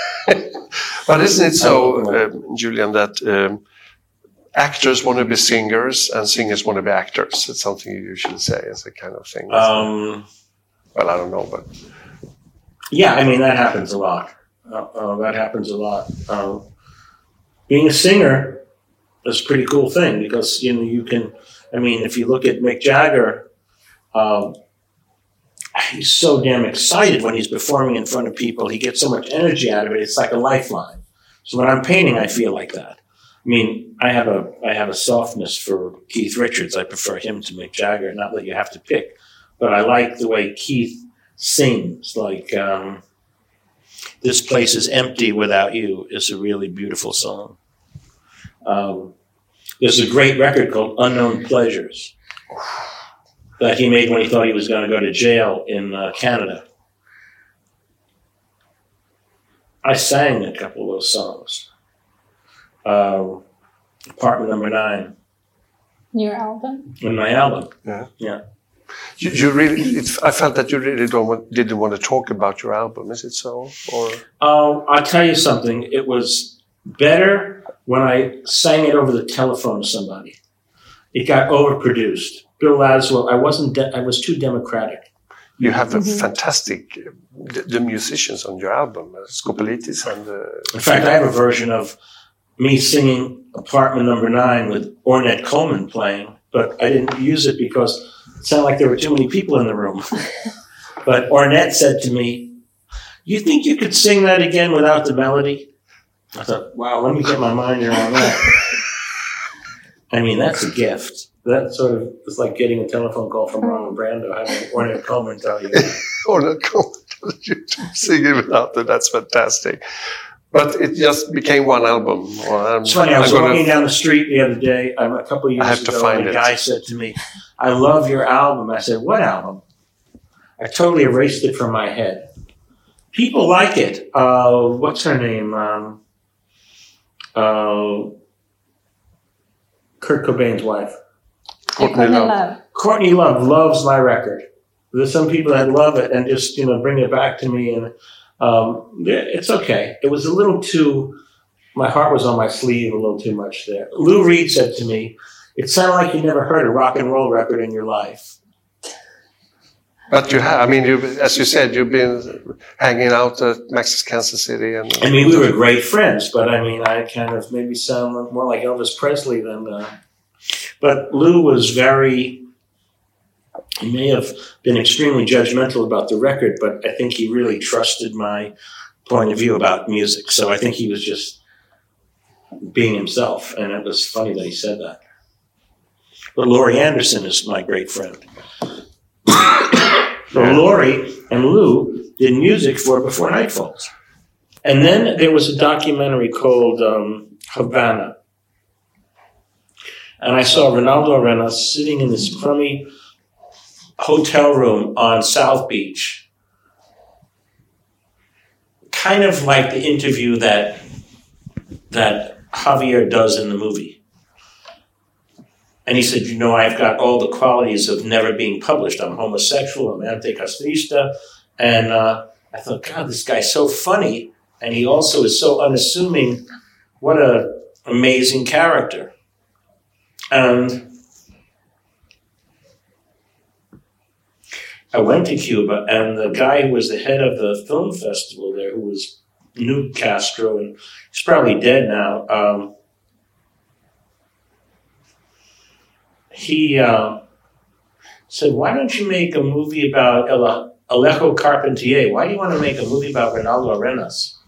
But isn't it so, uh, Julian, that um, actors want to be singers and singers want to be actors? It's something you usually say as a kind of thing. Um, well, I don't know, but... Yeah, I mean, that happens a lot. Uh, uh, that happens a lot. Uh, being a singer is a pretty cool thing because, you know, you can, I mean, if you look at Mick Jagger, um, he's so damn excited when he's performing in front of people. He gets so much energy out of it. It's like a lifeline. So when I'm painting, I feel like that. I mean, I have a I have a softness for Keith Richards. I prefer him to Mick Jagger, not that you have to pick. But I like the way Keith sings, like... Um, This Place is Empty Without You is a really beautiful song. Um, there's a great record called Unknown Pleasures that he made when he thought he was going to go to jail in uh, Canada. I sang a couple of those songs. Uh, Apartment Number Nine. Your album? In my album. Yeah. Yeah. You, you really, it's, I felt that you really don't want, didn't want to talk about your album. Is it so? Or um, I'll tell you something. It was better when I sang it over the telephone to somebody. It got overproduced. Bill Laswell, I wasn't. De- I was too democratic. You have a fantastic, the, the musicians on your album, uh, Skopelitis and... Uh, In fact, I have a version of me singing Apartment Number Nine with Ornette Coleman playing, but I didn't use it because it sounded like there were too many people in the room. But Ornette said to me, "You think you could sing that again without the melody?" I thought, wow, let me get my mind around that. I mean, that's a gift. That sort of is like getting a telephone call from Ronald Brando, having Ornette Coleman tell you that. Ornette Coleman tells you to sing it without it. That's fantastic. But it just became one album. Well, it's funny, I was walking down the street the other day, um, a couple of years I have ago, to find and a it. guy said to me, "I love your album." I said, "What album?" I totally erased it from my head. People like it. Uh, what's her name? Um, uh, Kurt Cobain's wife. Courtney Love. Courtney Love loves my record. There's some people that love it and just, you know, bring it back to me, and um, it's okay. It was a little too, my heart was on my sleeve a little too much there. Lou Reed said to me, "It sounded like you never heard a rock and roll record in your life." But you have, I mean, you, as you said, you've been hanging out at Max's Kansas City. and. I mean, we were great friends, but I mean, I kind of maybe sound more like Elvis Presley than, uh, but Lou was very, he may have been extremely judgmental about the record, but I think he really trusted my point of view about music. So I think he was just being himself, and it was funny that he said that. But Laurie Anderson is my great friend. So Laurie and Lou did music for Before Night Falls. And then there was a documentary called um, Havana. And I saw Ronaldo Arenas sitting in this crummy hotel room on South Beach. Kind of like the interview that, that Javier does in the movie. And he said, "You know, I've got all the qualities of never being published. I'm homosexual, I'm anti-castrista." And uh, I thought, God, this guy's so funny. And he also is so unassuming. What an amazing character. And I went to Cuba, and the guy who was the head of the film festival there, who was knew Castro, and he's probably dead now, um, he uh, said, "Why don't you make a movie about Alejo Carpentier? Why do you want to make a movie about Ronaldo Arenas?"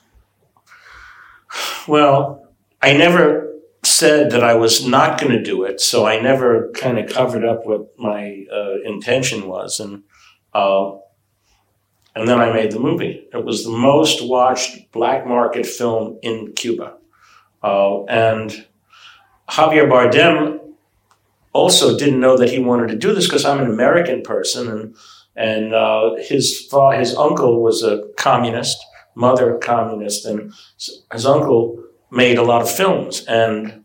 Well, I never said that I was not going to do it, so I never kind of covered up what my uh, intention was. And uh, and then I made the movie. It was the most watched black market film in Cuba. Uh, and Javier Bardem also didn't know that he wanted to do this because I'm an American person, and and uh, his fa- his uncle was a communist, mother communist, and his uncle made a lot of films. And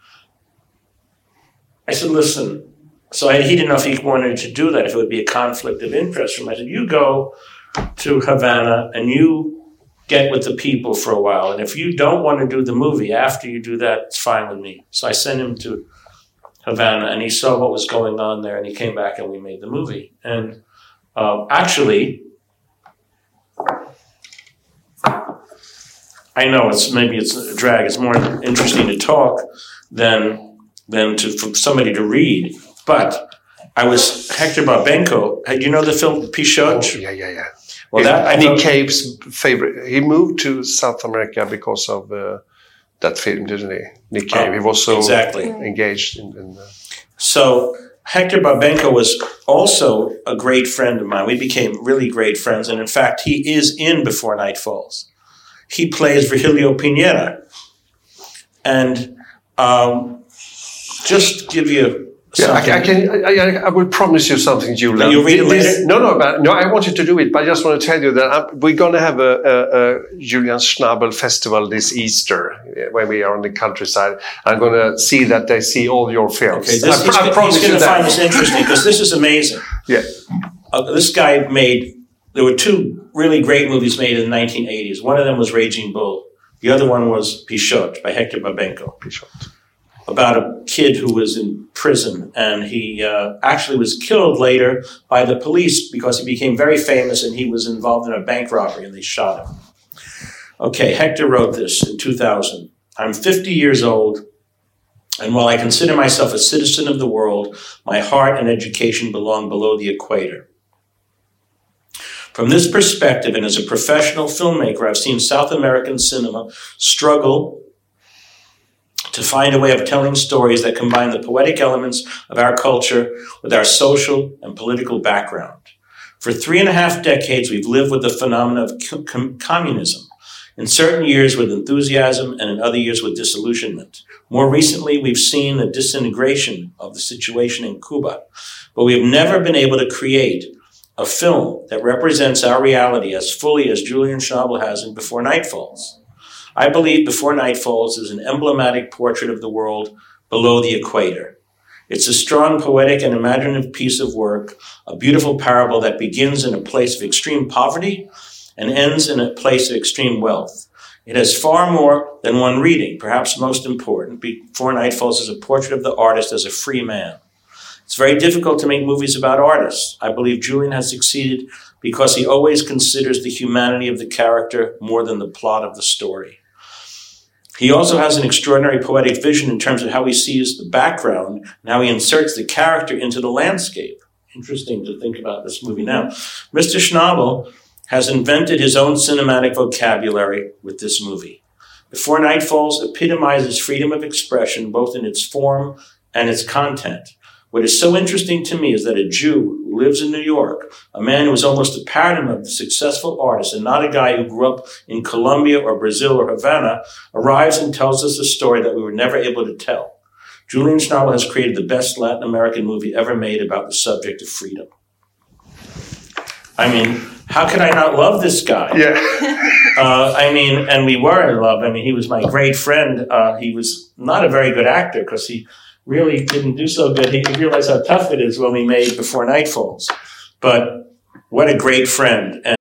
I said, "Listen," so I, he didn't know if he wanted to do that, if it would be a conflict of interest for him. I said, "You go to Havana and you get with the people for a while, and if you don't want to do the movie after you do that, it's fine with me." So I sent him to Havana, and he saw what was going on there, and he came back and we made the movie. And uh, actually, I know it's maybe it's a drag. It's more interesting to talk than than to for somebody to read. But I was Hector Babenco. Do you know the film Pichote? Oh, yeah, yeah, yeah. Well, that I Nick thought, Cave's favorite. He moved to South America because of uh, that film, didn't he? Nick Cave. Oh, he was so exactly. engaged in. in uh, So Hector Babenco was also a great friend of mine. We became really great friends, and in fact, he is in Before Night Falls. He plays Virgilio Piñera, and um, just give you. Yeah, I, I can. I, I, I will promise you something, Julian. You'll read it later? No, no, but, no. I want you to do it, but I just want to tell you that I'm, we're going to have a, a, a Julian Schnabel festival this Easter when we are on the countryside. I'm going to see that they see all your films. Okay, this, I, he's, I promise he's going you to that. find this interesting because this is amazing. Yeah. Uh, this guy made. There were two really great movies made in the nineteen eighties. One of them was Raging Bull. The other one was Pichote by Hector Babenco. Pichote. about a kid who was in prison, and he uh, actually was killed later by the police because he became very famous and he was involved in a bank robbery and they shot him. Okay, Hector wrote this in two thousand. I'm fifty years old, and while I consider myself a citizen of the world, my heart and education belong below the equator. From this perspective, and as a professional filmmaker, I've seen South American cinema struggle to find a way of telling stories that combine the poetic elements of our culture with our social and political background. For three and a half decades, we've lived with the phenomena of com- communism, in certain years with enthusiasm and in other years with disillusionment. More recently, we've seen the disintegration of the situation in Cuba, but we have never been able to create a film that represents our reality as fully as Julian Schnabel has in Before Night Falls. I believe Before Night Falls is an emblematic portrait of the world below the equator. It's a strong, poetic, and imaginative piece of work, a beautiful parable that begins in a place of extreme poverty and ends in a place of extreme wealth. It has far more than one reading. Perhaps most important, Before Night Falls is a portrait of the artist as a free man. It's very difficult to make movies about artists. I believe Julian has succeeded because he always considers the humanity of the character more than the plot of the story. He also has an extraordinary poetic vision in terms of how he sees the background and how he inserts the character into the landscape. Interesting to think about this movie now. Mister Schnabel has invented his own cinematic vocabulary with this movie. Before Night Falls epitomizes freedom of expression, both in its form and its content. What is so interesting to me is that a Jew who lives in New York, a man who is almost a paradigm of the successful artist and not a guy who grew up in Colombia or Brazil or Havana, arrives and tells us a story that we were never able to tell. Julian Schnabel has created the best Latin American movie ever made about the subject of freedom. I mean, how could I not love this guy? Yeah. uh, I mean, and we were in love. I mean, he was my great friend. Uh, he was not a very good actor because he really didn't do so good. He realized how tough it is when we made Before Night Falls. But what a great friend. And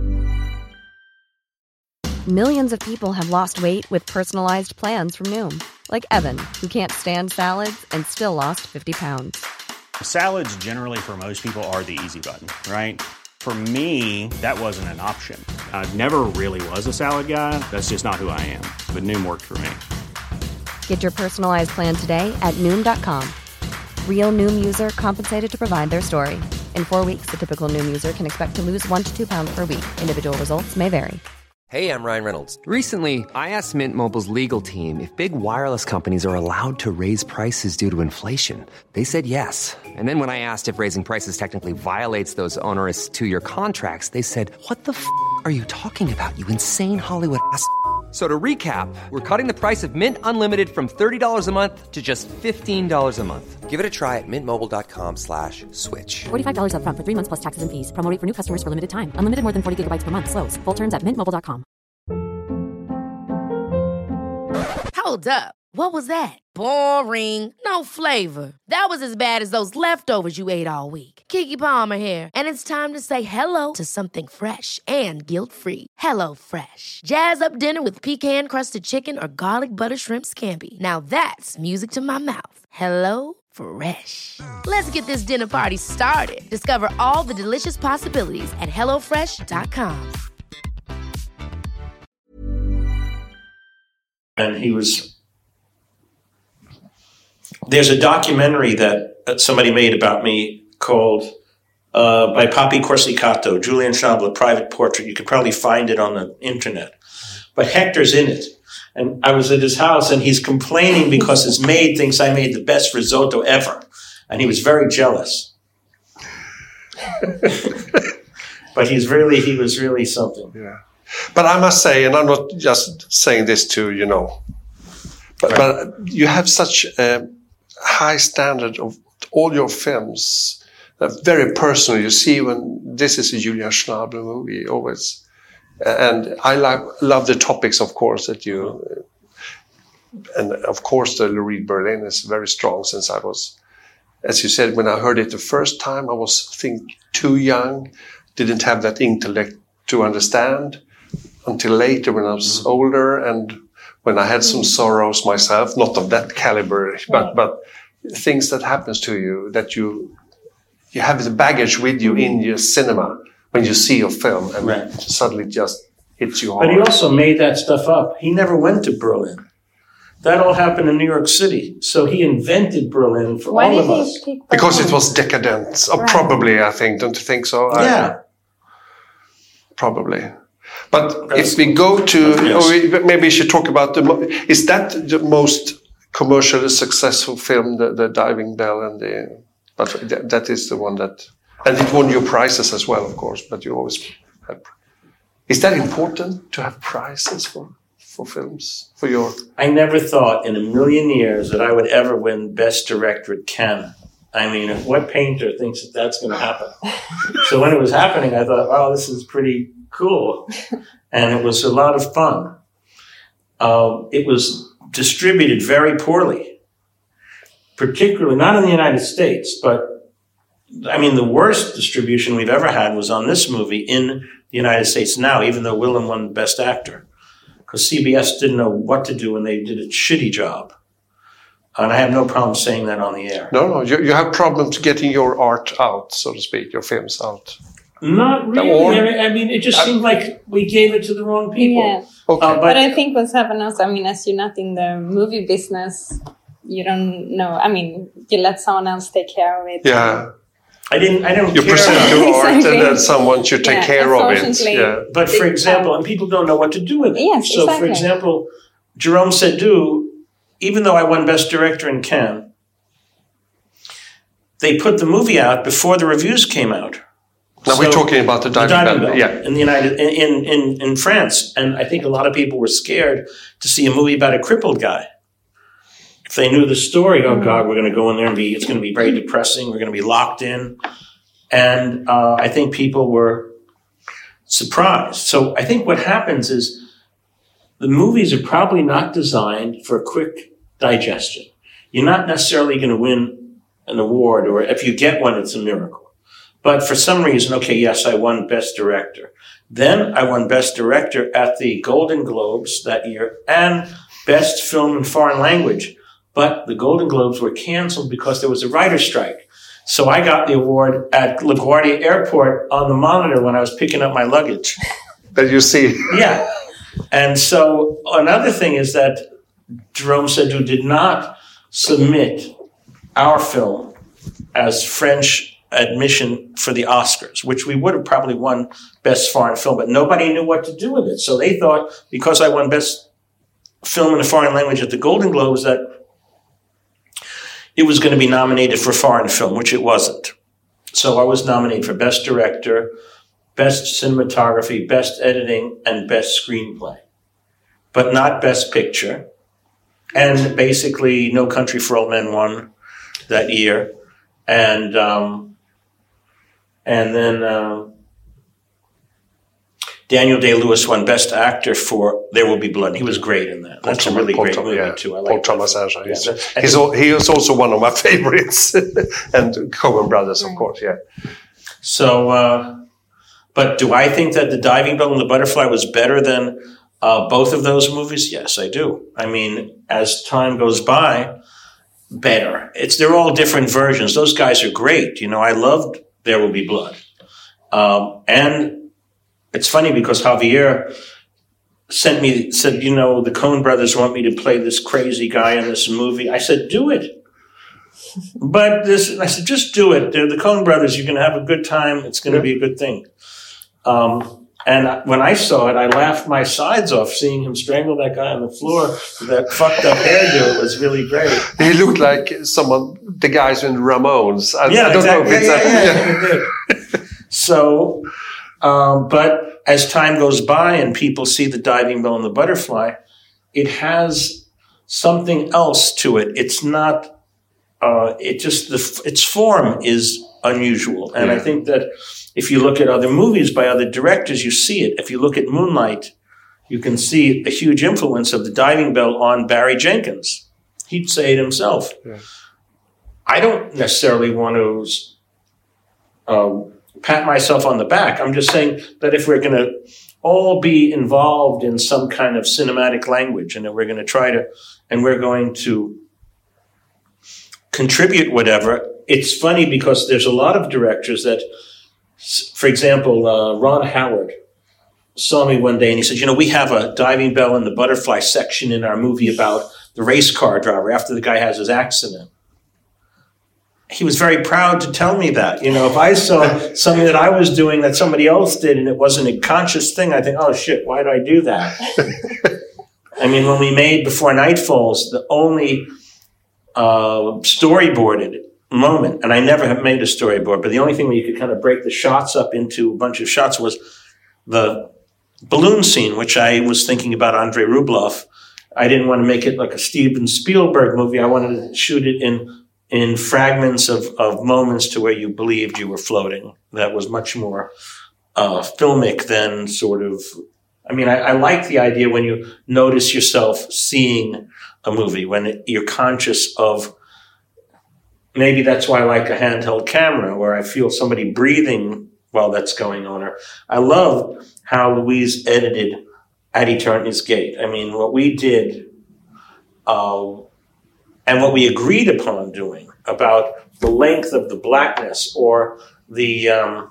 Millions of people have lost weight with personalized plans from Noom. Like Evan, who can't stand salads and still lost fifty pounds. Salads generally for most people are the easy button, right? For me, that wasn't an option. I never really was a salad guy. That's just not who I am. But Noom worked for me. Get your personalized plan today at Noom dot com. Real Noom user compensated to provide their story. In four weeks, the typical Noom user can expect to lose one to two pounds per week. Individual results may vary. Hey, I'm Ryan Reynolds. Recently, I asked Mint Mobile's legal team if big wireless companies are allowed to raise prices due to inflation. They said yes. And then when I asked if raising prices technically violates those onerous two-year contracts, they said, what the f*** are you talking about, you insane Hollywood ass f- So to recap, we're cutting the price of Mint Unlimited from thirty dollars a month to just fifteen dollars a month. Give it a try at mintmobile.com slash switch. forty-five dollars up front for three months plus taxes and fees. Promo rate for new customers for limited time. Unlimited more than forty gigabytes per month. Slows full terms at mint mobile dot com. Hold up. What was that? Boring. No flavor. That was as bad as those leftovers you ate all week. Keke Palmer here, and it's time to say hello to something fresh and guilt-free. Hello Fresh. Jazz up dinner with pecan-crusted chicken or garlic butter shrimp scampi. Now that's music to my mouth. Hello Fresh. Let's get this dinner party started. Discover all the delicious possibilities at hello fresh dot com. and he was... There's a documentary that, that somebody made about me called, uh, by Papi Corsicato, Julian Schnabel, A Private Portrait. You could probably find it on the internet. But Hector's in it. And I was at his house, and he's complaining because his maid thinks I made the best risotto ever. And he was very jealous. But he's really, he was really something. Yeah. But I must say, and I'm not just saying this to, you know, but, right. but you have such a high standard of all your films, uh, very personal. You see when this is a Julian Schnabel movie, always. And I love, love the topics, of course, that you, and of course the Lou Reed Berlin is very strong since I was, as you said, when I heard it the first time, I was, I think, too young, didn't have that intellect to understand until later when I was mm-hmm. older and when I had some sorrows myself, not of that caliber, but but things that happens to you that you you have the baggage with you in your cinema when you see a film and right. it suddenly just hits you hard. But he also made that stuff up. He never went to Berlin. That all happened in New York City. So he invented Berlin for Why all did of he us. pick Because Berlin? it was decadent. Oh, Right. probably, I think. Don't you think so? I- Yeah. Probably. But That's- if we go to, Yes. or we, maybe we should talk about the, mo- is that the most commercially successful film, the, the Diving Bell and the, but th- that is the one that, and it won you prizes as well, of course, but you always have, is that important to have prizes for, for films, for your? I never thought in a million years that I would ever win Best Director at Cannes. I mean, what painter thinks that that's going to happen? So when it was happening, I thought, wow, this is pretty cool. And it was a lot of fun. Um, it was distributed very poorly, particularly not in the United States, but I mean, the worst distribution we've ever had was on this movie in the United States now, even though Willem won Best Actor. Because C B S didn't know what to do and they did a shitty job. And I have no problem saying that on the air. No, no, you, you have problems getting your art out, so to speak, your films out. Not really. Or- I mean, I mean, it just seemed like we gave it to the wrong people. Yeah. Okay. Uh, But, but I think what's happened also, I mean, as you're not in the movie business, you don't know. I mean, you let someone else take care of it. Yeah, I didn't. I don't you care. present about your it. art and Exactly. then someone should take Yeah, care of it. unfortunately- Yeah. But for Big example, time. and people don't know what to do with it. Yes, so, for exactly. example, Jerome Seydoux, even though I won Best Director in Cannes, they put the movie out before the reviews came out. Now So- we're talking about the The Diving, Diving Bell. Bell Yeah. in the United in, in in in France, and I think a lot of people were scared to see a movie about a crippled guy. If they knew the story, oh God, we're going to go in there and be it's going to be very depressing. We're going to be locked in, and uh, I think people were surprised. So I think what happens is the movies are probably not designed for quick digestion. You're not necessarily going to win an award, or if you get one, it's a miracle. But for some reason, okay, yes, I won Best Director. Then I won Best Director at the Golden Globes that year and Best Film in Foreign Language. But the Golden Globes were canceled because there was a writer's strike. So I got the award at LaGuardia Airport on the monitor when I was picking up my luggage. That you see. Yeah. And so another thing is that Jerome Seydoux did not submit our film as French admission for the Oscars, which we would have probably won Best Foreign Film, but nobody knew what to do with it. So they thought, because I won Best Film in a Foreign Language at the Golden Globes, that it was going to be nominated for Foreign Film, which it wasn't. So I was nominated for Best Director, Best Cinematography, Best Editing, and Best Screenplay, but not Best Picture. And basically, No Country for Old Men won that year. And um, and then uh, Daniel Day-Lewis won Best Actor for There Will Be Blood. He was great in that. That's a really Paul great Thomas, movie, yeah. too. I Paul like Thomas that. Anderson. He's, Yeah, that- he's al- he is also one of my favorites. And Coen Brothers, of course, yeah. So, uh, but do I think that The Diving Bell and The Butterfly was better than uh, both of those movies? Yes, I do. I mean, as time goes by, better. It's they're all different versions. Those guys are great. You know, I loved There Will Be Blood. Um, and it's funny because Javier sent me, said, you know, the Coen brothers want me to play this crazy guy in this movie. I said, do it. But this, I said, just do it. They're the Coen brothers. You're going to have a good time. It's going to be a good thing. Um, and when I saw it, I laughed my sides off seeing him strangle that guy on the floor with that fucked up hairdo. It was really great. He looked like someone, the guys in Ramones. I, Yeah, I don't exactly. know if it's yeah, a, yeah, yeah, it did. So, um, but as time goes by and people see The Diving Bell and The Butterfly, it has something else to it. It's not, uh, it just, the, its form is unusual. And Yeah. I think that if you look at other movies by other directors, you see it. If you look at Moonlight, you can see a huge influence of The Diving Bell on Barry Jenkins. He'd say it himself. Yeah. I don't necessarily want to uh, pat myself on the back. I'm just saying that if we're going to all be involved in some kind of cinematic language, and that we're going to try to, and we're going to contribute whatever. It's funny because there's a lot of directors that, for example, uh, Ron Howard saw me one day and he said, you know, we have a Diving Bell and the Butterfly section in our movie about the race car driver after the guy has his accident. He was very proud to tell me that. You know, if I saw something that I was doing that somebody else did and it wasn't a conscious thing, I think, oh shit, why did I do that? I mean, when we made Before Night Falls, the only uh, storyboarded moment, and I never have made a storyboard, but the only thing where you could kind of break the shots up into a bunch of shots was the balloon scene, which I was thinking about Andrei Rublev. I didn't want to make it like a Steven Spielberg movie. I wanted to shoot it in in fragments of, of moments to where you believed you were floating. That was much more uh, filmic than sort of, I mean, I, I like the idea when you notice yourself seeing a movie, when it, you're conscious of, maybe that's why I like a handheld camera, where I feel somebody breathing while that's going on. Or I love how Louise edited At Eternity's Gate. I mean, what we did, uh, and what we agreed upon doing about the length of the blackness or the, um,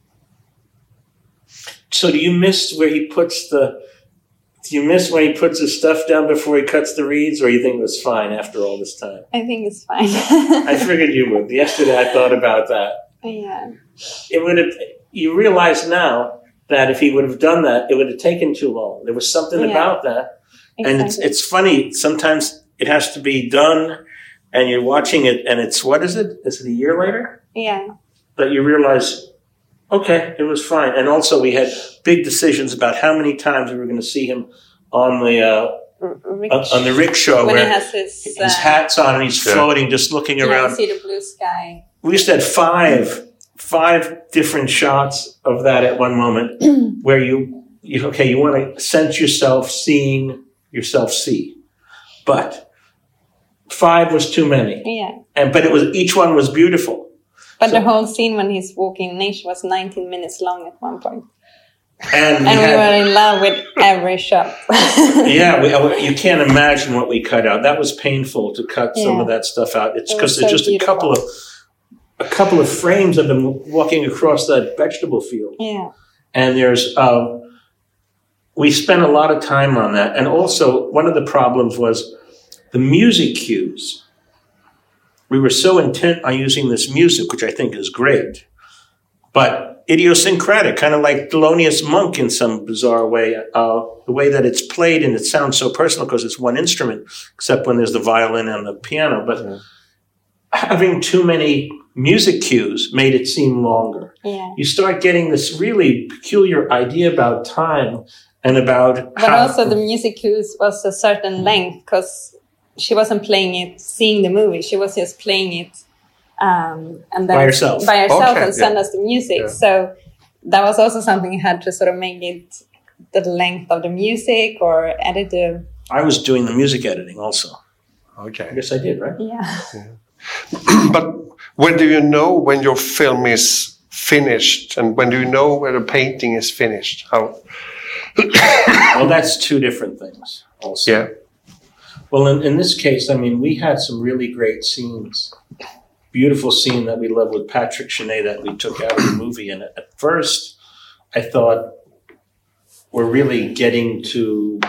so do you miss where he puts the, do you miss when he puts his stuff down before he cuts the reeds, or you think it was fine after all this time? I think it's fine. I figured you would. Yesterday I thought about that. Yeah. It would have, you realize now that if he would have done that, it would have taken too long. There was something yeah. about that. Exactly. And it's it's funny, sometimes it has to be done and you're watching it and it's, what is it? Is it a year later? Yeah. That you realize, okay, it was fine. And also we had big decisions about how many times we were going to see him on the uh, Rick- on the rickshaw when where he has his, his uh, hat's on and he's yeah. floating, just looking yeah, around. You see the blue sky. We used to have five, five different shots of that at one moment where you, you, okay, you want to sense yourself seeing yourself see. But five was too many. Yeah. And, but it was, each one was beautiful. But so, the whole scene when he's walking in nature was nineteen minutes long at one point. And, and we, we had, were in love with every shot. yeah, we, you can't imagine what we cut out. That was painful to cut yeah. some of that stuff out. It's because it there's so just beautiful. a couple of a couple of frames of them walking across that vegetable field. Yeah. And there's uh, we spent a lot of time on that. And also one of the problems was the music cues. We were so intent on using this music, which I think is great, but idiosyncratic, kind of like Thelonious Monk in some bizarre way, uh, the way that it's played, and it sounds so personal because it's one instrument, except when there's the violin and the piano. But yeah. having too many music cues made it seem longer. Yeah. You start getting this really peculiar idea about time and about But how, also the music cues was a certain length because she wasn't playing it, seeing the movie. She was just playing it um, and then by herself, by herself okay, and send yeah. us the music. Yeah. So that was also something you had to sort of make it the length of the music or edit the... I was doing the music editing also. Okay. I guess I did, right? Yeah. yeah. But when do you know when your film is finished, and when do you know where the painting is finished? How? Well, that's two different things also. Yeah. Well, in, in this case, I mean, we had some really great scenes. Beautiful scene that we loved with Patrick Chenet that we took out of the movie. And at first, I thought we're really getting to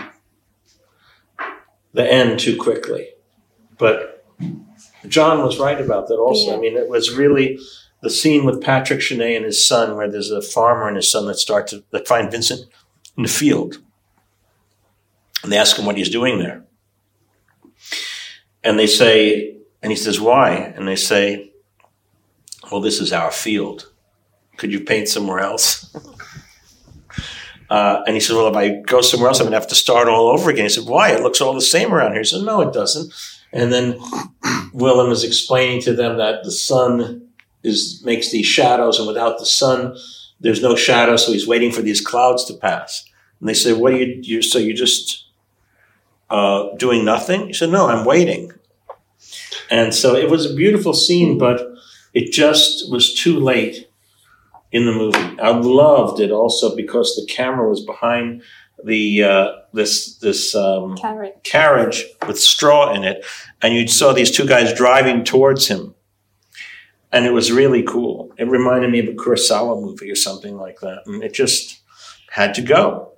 the end too quickly. But John was right about that also. Yeah. I mean, it was really the scene with Patrick Chenet and his son, where there's a farmer and his son that start to that find Vincent in the field. And they ask him what he's doing there. And they say, and he says, why? And they say, well, this is our field. Could you paint somewhere else? uh, and he said, well, if I go somewhere else, I'm going to have to start all over again. He said, why? It looks all the same around here. He said, no, it doesn't. And then Willem is explaining to them that the sun is makes these shadows, and without the sun, there's no shadow, so he's waiting for these clouds to pass. And they say, what are you, you so you just... Uh, doing nothing? He said, no, I'm waiting. And so it was a beautiful scene, but it just was too late in the movie. I loved it also because the camera was behind the uh, this this um, Carriage. carriage with straw in it, and you saw these two guys driving towards him, and it was really cool. It reminded me of a Kurosawa movie or something like that, and it just had to go.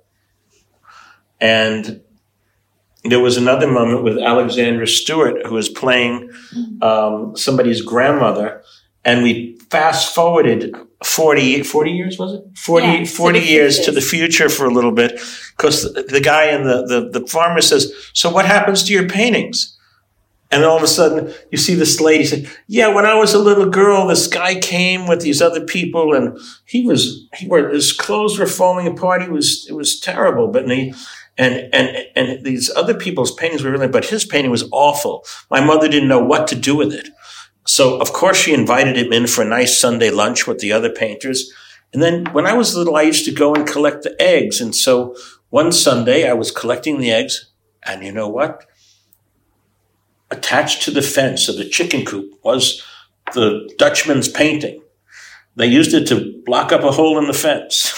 And there was another moment with Alexandra Stewart, who was playing um, somebody's grandmother, and we fast forwarded forty, forty years, was it? forty, yeah, forty years to the future for a little bit, because the, the guy in the, the, the farmer says, so what happens to your paintings? And all of a sudden, you see this lady say, yeah, when I was a little girl, this guy came with these other people, and he was, he were, his clothes were falling apart. He was, it was terrible. But he, and, and, and these other people's paintings were really, but his painting was awful. My mother didn't know what to do with it. So, of course, she invited him in for a nice Sunday lunch with the other painters. And then when I was little, I used to go and collect the eggs. And so one Sunday, I was collecting the eggs, and you know what? Attached to the fence of the chicken coop was the Dutchman's painting. They used it to block up a hole in the fence.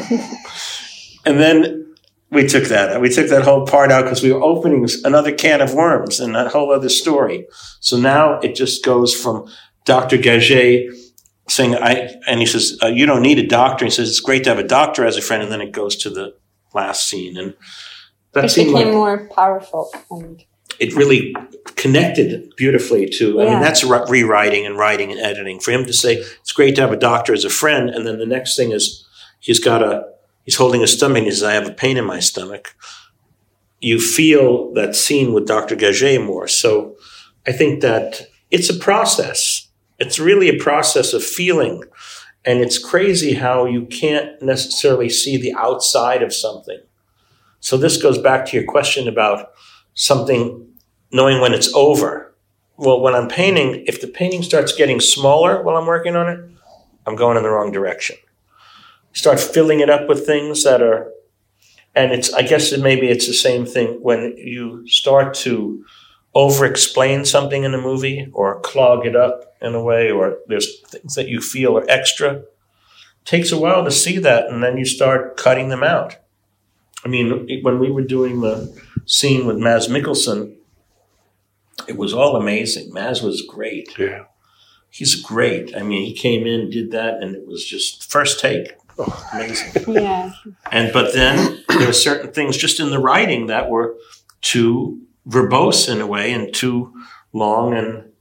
And then we took that out. We took that whole part out because we were opening another can of worms and that whole other story. So now it just goes from Doctor Gaget saying, I, and he says, uh, you don't need a doctor. He says, it's great to have a doctor as a friend. And then it goes to the last scene. And that it seemed became like, more powerful. And it really connected beautifully to, yeah. I mean, that's re- rewriting and writing and editing. For him to say, it's great to have a doctor as a friend. And then the next thing is he's got a, he's holding his stomach and he says, I have a pain in my stomach. You feel that scene with Doctor Gaget more. So I think that it's a process. It's really a process of feeling. And it's crazy how you can't necessarily see the outside of something. So this goes back to your question about something, knowing when it's over. Well, when I'm painting, if the painting starts getting smaller while I'm working on it, I'm going in the wrong direction. Start filling it up with things that are, and it's, I guess that maybe it's the same thing when you start to over-explain something in a movie or clog it up in a way, or there's things that you feel are extra. It takes a while to see that, and then you start cutting them out. I mean, when we were doing the scene with Mads Mikkelsen, it was all amazing. Mads was great. Yeah. He's great. I mean, he came in, did that, and it was just first take. Oh, amazing. Yeah. And but then there were certain things just in the writing that were too verbose in a way and too long. And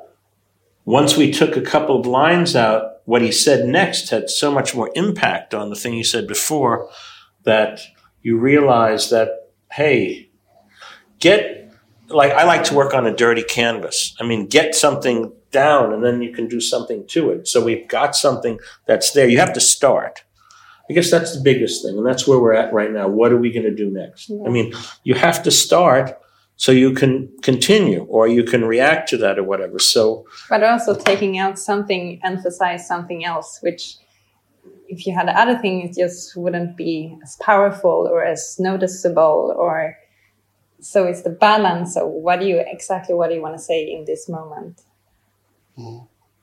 once we took a couple of lines out, what he said next had so much more impact on the thing he said before that you realize that, hey, get, like I like to work on a dirty canvas. I mean, get something down and then you can do something to it. So we've got something that's there. You have to start. I guess that's the biggest thing. And that's where we're at right now. What are we going to do next? Yeah. I mean, you have to start so you can continue or you can react to that or whatever. So, but also taking out something, emphasize something else, which if you had other things, it just wouldn't be as powerful or as noticeable. Or so it's the balance of what do you exactly what do you want to say in this moment. Mm-hmm.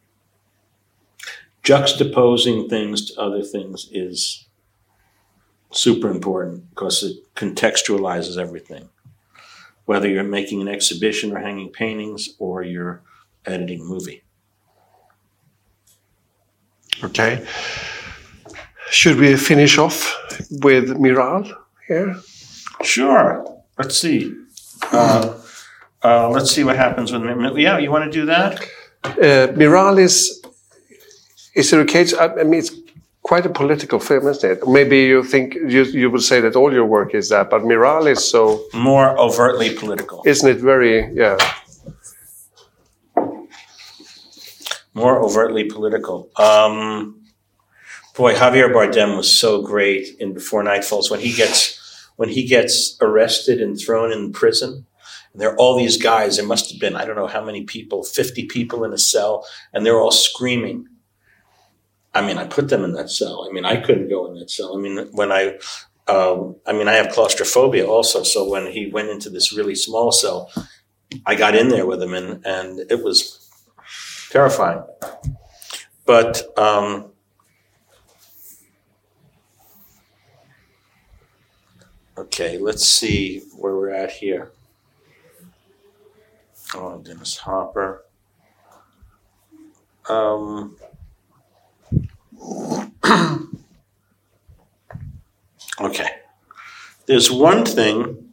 Juxtaposing things to other things is super important because it contextualizes everything. Whether you're making an exhibition or hanging paintings or you're editing a movie. Okay. Should we finish off with Miral here? Sure. Let's see. Uh, uh, let's see what happens with me. Yeah, you want to do that? Uh, Miral is, is it okay? To, I mean, it's quite a political film, isn't it? Maybe you think, you you would say that all your work is that, but Miral is so... More overtly political. Isn't it very, yeah. More overtly political. Um, boy, Javier Bardem was so great in Before Night Falls when he gets when he gets arrested and thrown in prison. And there are all these guys. There must have been, I don't know how many people, fifty people in a cell, and they're all screaming. I mean, I put them in that cell. I mean, I couldn't go in that cell. I mean, when I, um, I mean, I have claustrophobia also. So when he went into this really small cell, I got in there with him, and, and it was terrifying. But um, Okay, let's see where we're at here. Oh, Dennis Hopper. Um, okay. There's one thing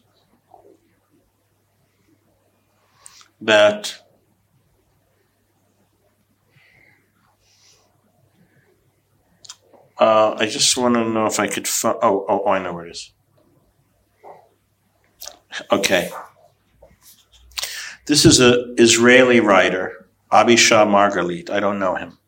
that uh, I just want to know if I could find. Oh, oh, oh, I know where it is. Okay. This is an Israeli writer, Abishai Margalit. I don't know him.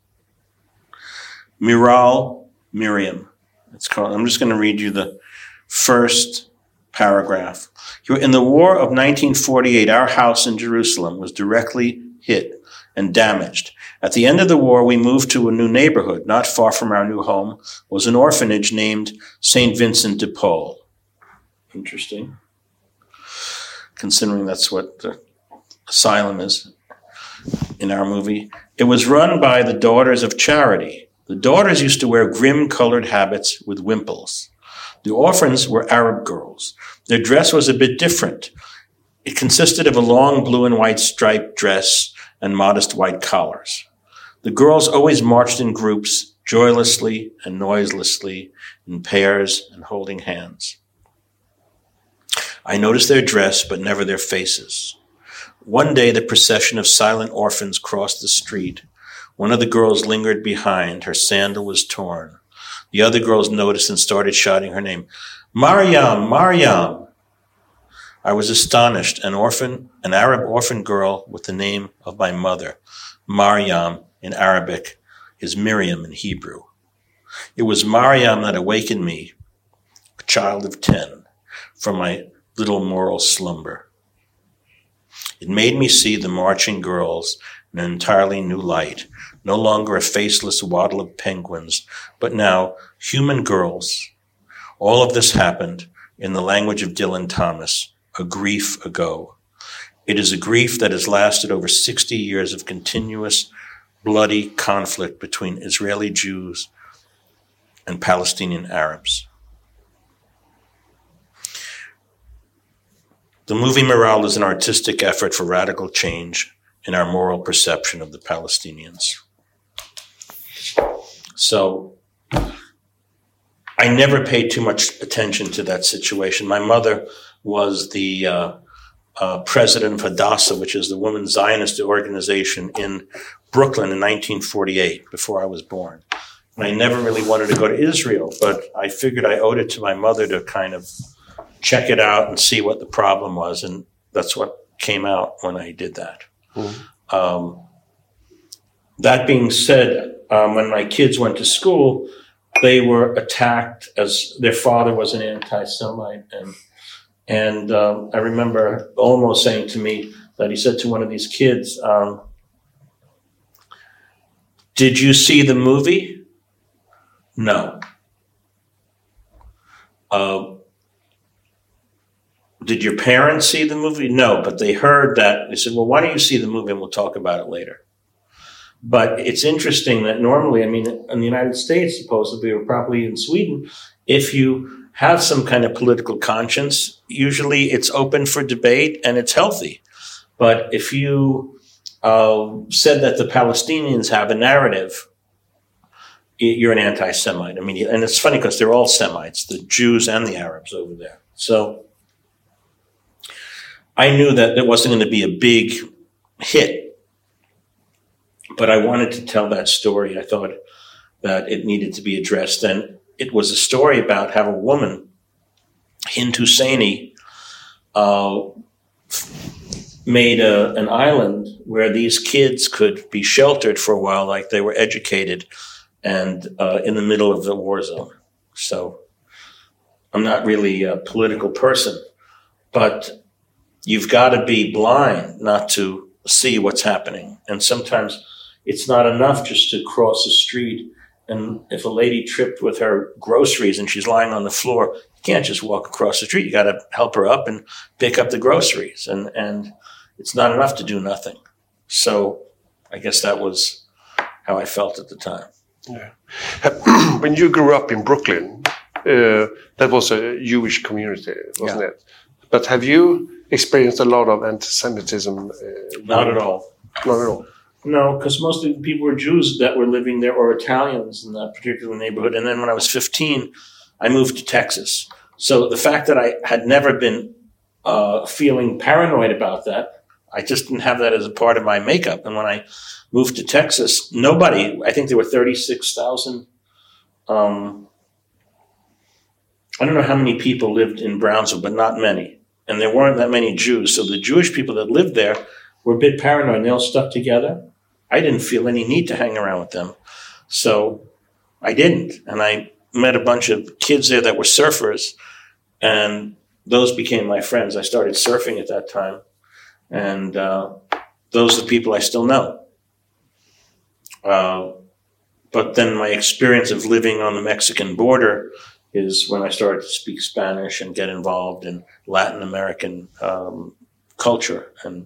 Miral Miriam. It's called. I'm just going to read you the first paragraph. In the war of nineteen forty-eight, our house in Jerusalem was directly hit and damaged. At the end of the war, we moved to a new neighborhood. Not far from our new home was an orphanage named Saint Vincent de Paul. Interesting. Considering that's what the asylum is in our movie. It was run by the Daughters of Charity. The daughters used to wear grim-colored habits with wimples. The orphans were Arab girls. Their dress was a bit different. It consisted of a long blue and white striped dress and modest white collars. The girls always marched in groups, joylessly and noiselessly, in pairs and holding hands. I noticed their dress, but never their faces. One day, the procession of silent orphans crossed the street. One of the girls lingered behind. Her sandal was torn. The other girls noticed and started shouting her name. Maryam, Maryam. I was astonished. An orphan, an Arab orphan girl with the name of my mother, Maryam in Arabic, is Miriam in Hebrew. It was Maryam that awakened me, a child of ten, from my little moral slumber. It made me see the marching girls in an entirely new light, no longer a faceless waddle of penguins, but now human girls. All of this happened, in the language of Dylan Thomas, a grief ago. It is a grief that has lasted over sixty years of continuous, bloody conflict between Israeli Jews and Palestinian Arabs. The movie Miral is an artistic effort for radical change in our moral perception of the Palestinians. So I never paid too much attention to that situation. My mother was the uh, uh, president of Hadassah, which is the Women's Zionist organization in Brooklyn in nineteen forty-eight, before I was born. And I never really wanted to go to Israel, but I figured I owed it to my mother to kind of check it out and see what the problem was. And that's what came out when I did that. Mm-hmm. Um, that being said, um, when my kids went to school, they were attacked as their father was an anti-Semite. And, and um, I remember Olmo saying to me that he said to one of these kids, um, did you see the movie? No. Uh, Did your parents see the movie? No, but they heard that. They said, well, why don't you see the movie and we'll talk about it later. But it's interesting that normally, I mean, in the United States, supposedly, or probably in Sweden, if you have some kind of political conscience, usually it's open for debate and it's healthy. But if you uh, said that the Palestinians have a narrative, you're an anti-Semite. I mean, and it's funny because they're all Semites, the Jews and the Arabs over there. So I knew that it wasn't going to be a big hit, but I wanted to tell that story. I thought that it needed to be addressed. And it was a story about how a woman, Hind Husseini, uh, made a, an island where these kids could be sheltered for a while, like they were educated and uh, in the middle of the war zone. So I'm not really a political person, but you've got to be blind not to see what's happening. And sometimes it's not enough just to cross the street. And if a lady tripped with her groceries and she's lying on the floor, you can't just walk across the street. You got to help her up and pick up the groceries. And, and it's not enough to do nothing. So I guess that was how I felt at the time. Yeah. When you grew up in Brooklyn, uh, that was a Jewish community, wasn't Yeah. it? But have you experienced a lot of anti-Semitism? Uh, Not at all. Not at all. No, because most of the people were Jews that were living there or Italians in that particular neighborhood. And then when I was fifteen, I moved to Texas. So the fact that I had never been uh, feeling paranoid about that, I just didn't have that as a part of my makeup. And when I moved to Texas, nobody, I think there were thirty-six thousand. Um, I don't know how many people lived in Brownsville, but not many. And there weren't that many Jews. So the Jewish people that lived there were a bit paranoid and they all stuck together. I didn't feel any need to hang around with them. So I didn't. And I met a bunch of kids there that were surfers, and those became my friends. I started surfing at that time. And uh, those are the people I still know. Uh, but then my experience of living on the Mexican border is when I started to speak Spanish and get involved in Latin American um, culture and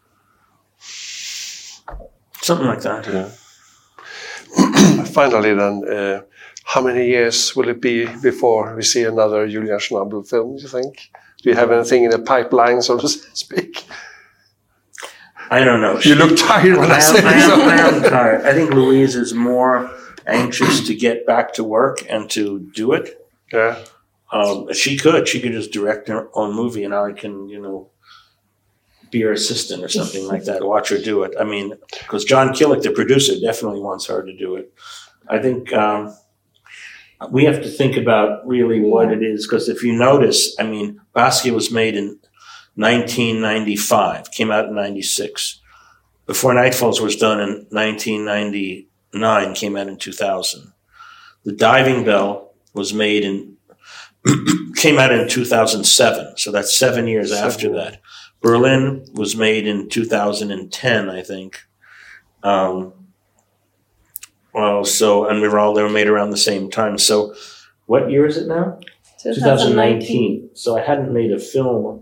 something like that. Yeah. Finally, then, uh, how many years will it be before we see another Julian Schnabel film, do you think? Do you have anything in the pipeline, so to speak? I don't know. You look tired when I, I say I so. am, I am tired. I think Louise is more anxious to get back to work and to do it. Yeah. Um, she could. She could just direct her own movie, and I can, you know, be her assistant or something like that. Watch her do it. I mean, because John Killick, the producer, definitely wants her to do it. I think um, we have to think about really what it is, because if you notice, I mean, Basquiat was made in nineteen ninety-five, came out in ninety-six. Before Nightfalls was done in nineteen ninety-nine, came out in two thousand. The Diving Bell was made in, came out in two thousand seven, so that's seven years seven. after that. Berlin was made in two thousand ten, I think. Um, well, so, and we were all, they were made around the same time. So what year is it now? twenty nineteen. twenty nineteen. So I hadn't made a film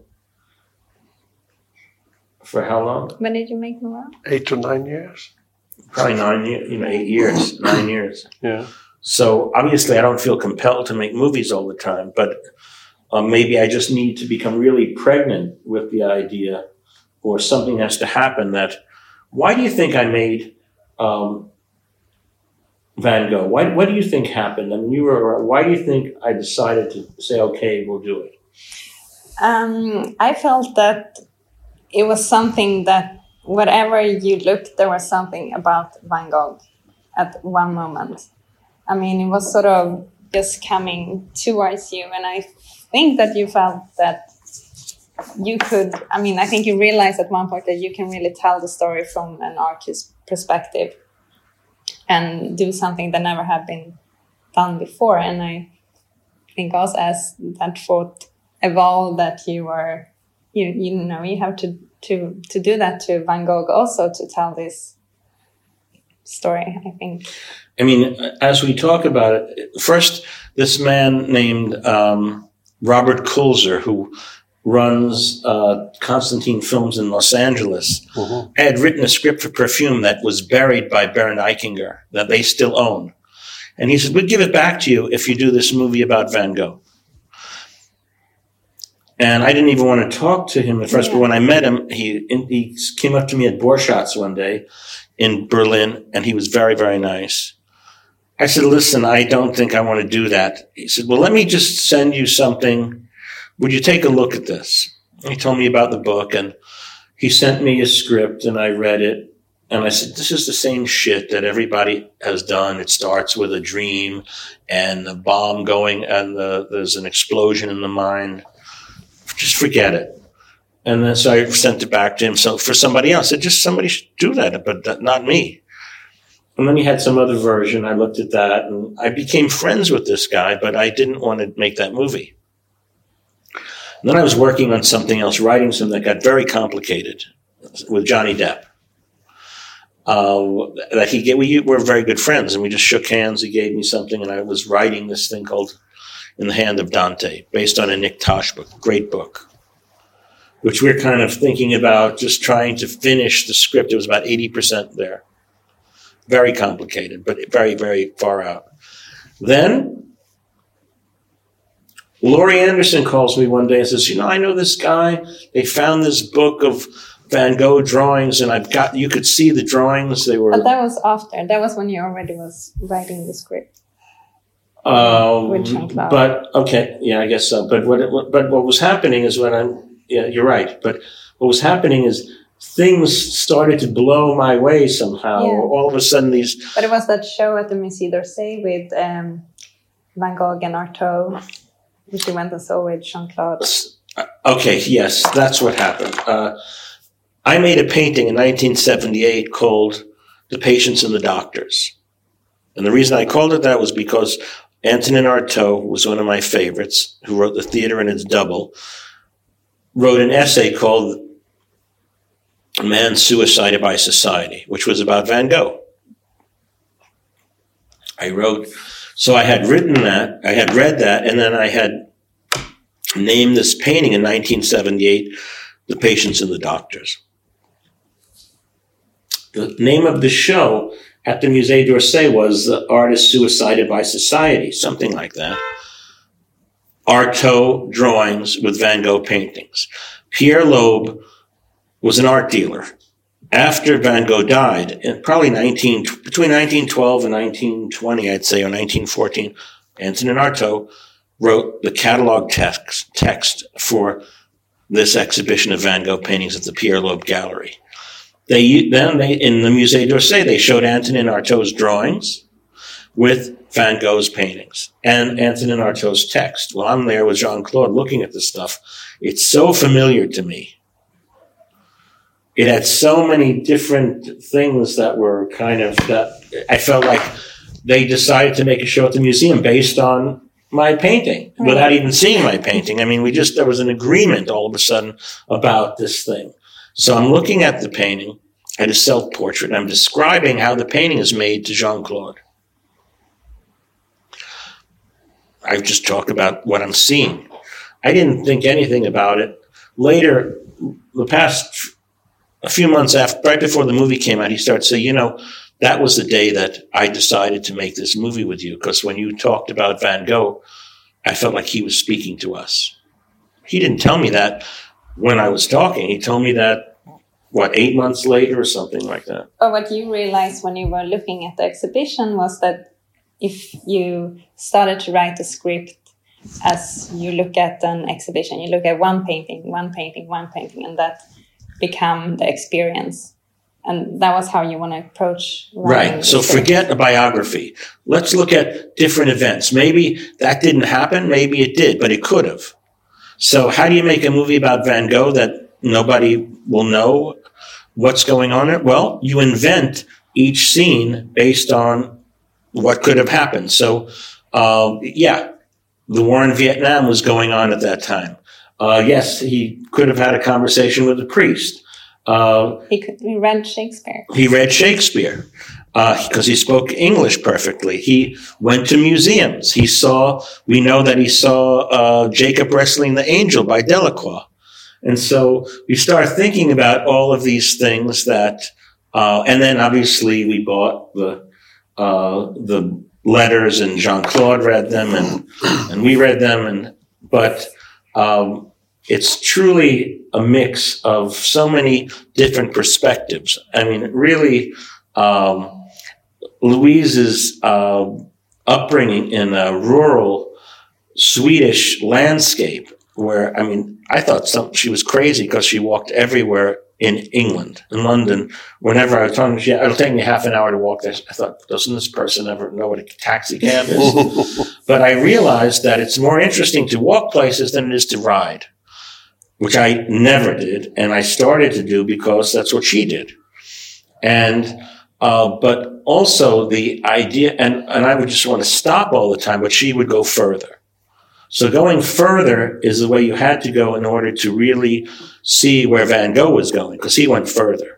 for how long? When did you make Noir? Eight to nine years. Probably nine years, you know, eight years, nine years. Yeah. So obviously I don't feel compelled to make movies all the time, but uh, maybe I just need to become really pregnant with the idea, or something has to happen that, why do you think I made um, Van Gogh? Why, what do you think happened? I mean, you were, why do you think I decided to say, okay, we'll do it? Um, I felt that it was something that whatever you looked, there was something about Van Gogh at one moment. I mean, it was sort of just coming towards you. And I think that you felt that you could, I mean, I think you realized at one point that you can really tell the story from an artist's perspective and do something that never had been done before. And I think also as that thought evolved, that you were, you you know, you have to, to, to do that to Van Gogh also, to tell this story, I think. I mean, as we talk about it, first, this man named um, Robert Kulzer, who runs uh, Constantine Films in Los Angeles, mm-hmm. had written a script for Perfume that was buried by Bernd Eichinger, that they still own. And he said, we'll give it back to you if you do this movie about Van Gogh. And I didn't even want to talk to him at first, yeah. but when I met him, he he came up to me at Borchards one day in Berlin, and he was very, very nice. I said, listen, I don't think I want to do that. He said, well, let me just send you something. Would you take a look at this? And he told me about the book, and he sent me a script, and I read it. And I said, this is the same shit that everybody has done. It starts with a dream and a bomb going, and the, there's an explosion in the mind. Just forget it. And then so I sent it back to him. So for somebody else, I said, just somebody should do that, but that, not me. And then he had some other version. I looked at that, and I became friends with this guy, but I didn't want to make that movie. And then I was working on something else, writing something that got very complicated with Johnny Depp. Uh, that he gave, we were very good friends, and we just shook hands. He gave me something, and I was writing this thing called In the Hand of Dante, based on a Nick Tosh book, great book, which we're kind of thinking about just trying to finish the script. It was about eighty percent there. Very complicated, but very, very far out. Then Laurie Anderson calls me one day and says, you know, I know this guy. They found this book of Van Gogh drawings, and I've got, you could see the drawings. They were. But that was after. That was when you already was writing the script. Um, with Jean-Claude. But, okay, yeah, I guess so. But what, it, but what was happening is when I'm, yeah, you're right. But what was happening is things started to blow my way somehow. Yeah. All of a sudden these. But it was that show at the Musée d'Orsay with um, Van Gogh and Artaud, which you went and saw with Jean-Claude. Okay, yes, that's what happened. Uh, I made a painting in nineteen seventy-eight called The Patients and the Doctors. And the reason I called it that was because Antonin Artaud was one of my favorites, who wrote The Theater and Its Double, wrote an essay called A Man Suicided by Society, which was about Van Gogh. I wrote, so I had written that, I had read that, and then I had named this painting in nineteen seventy-eight, The Patients and the Doctors. The name of the show at the Musée d'Orsay was The Artist Suicided by Society, something like that. Artaud drawings with Van Gogh paintings. Pierre Loeb was an art dealer. After Van Gogh died, in probably nineteen between nineteen twelve and nineteen twenty, I'd say, or nineteen fourteen, Antonin Artaud wrote the catalog text, text for this exhibition of Van Gogh paintings at the Pierre Loeb Gallery. They then they in the Musée d'Orsay they showed Antonin Artaud's drawings with Van Gogh's paintings and Antonin Artaud's text. Well, I'm there with Jean-Claude looking at this stuff. It's so familiar to me. It had so many different things that were kind of that I felt like they decided to make a show at the museum based on my painting right. without even seeing my painting. I mean, we just there was an agreement all of a sudden about this thing. So I'm looking at the painting at a self-portrait, and I'm describing how the painting is made to Jean-Claude. I've just talked about what I'm seeing. I didn't think anything about it. Later, the past a few months after, right before the movie came out, he started saying, you know, that was the day that I decided to make this movie with you, because when you talked about Van Gogh, I felt like he was speaking to us. He didn't tell me that when I was talking. He told me that, what, eight months later or something like that. But what you realized when you were looking at the exhibition was that if you started to write a script as you look at an exhibition, you look at one painting, one painting, one painting, and that become the experience. And that was how you want to approach writing. Right. So forget a biography. Let's look at different events. Maybe that didn't happen. Maybe it did, but it could have. So how do you make a movie about Van Gogh that nobody will know what's going on in it? Well, you invent each scene based on what could have happened. So, uh, yeah, the war in Vietnam was going on at that time. Uh, yes, he could have had a conversation with a priest. Uh, he, could, he read Shakespeare. He read Shakespeare. Because uh, he spoke English perfectly. He went to museums. He saw, we know that he saw uh, Jacob Wrestling the Angel by Delacroix. And so we start thinking about all of these things that, uh, and then obviously we bought the uh, the letters, and Jean-Claude read them, and and we read them, and but um, it's truly a mix of so many different perspectives. I mean, really. Um, Louise's uh, upbringing in a rural Swedish landscape where, I mean, I thought some, she was crazy because she walked everywhere in England, in London. Whenever I was talking, she, it'll take me half an hour to walk there. I thought, doesn't this person ever know what a taxi cab is? But I realized that it's more interesting to walk places than it is to ride, which I never did. And I started to do because that's what she did. And Uh, but also the idea, and, and I would just want to stop all the time, but she would go further. So going further is the way you had to go in order to really see where Van Gogh was going, because he went further.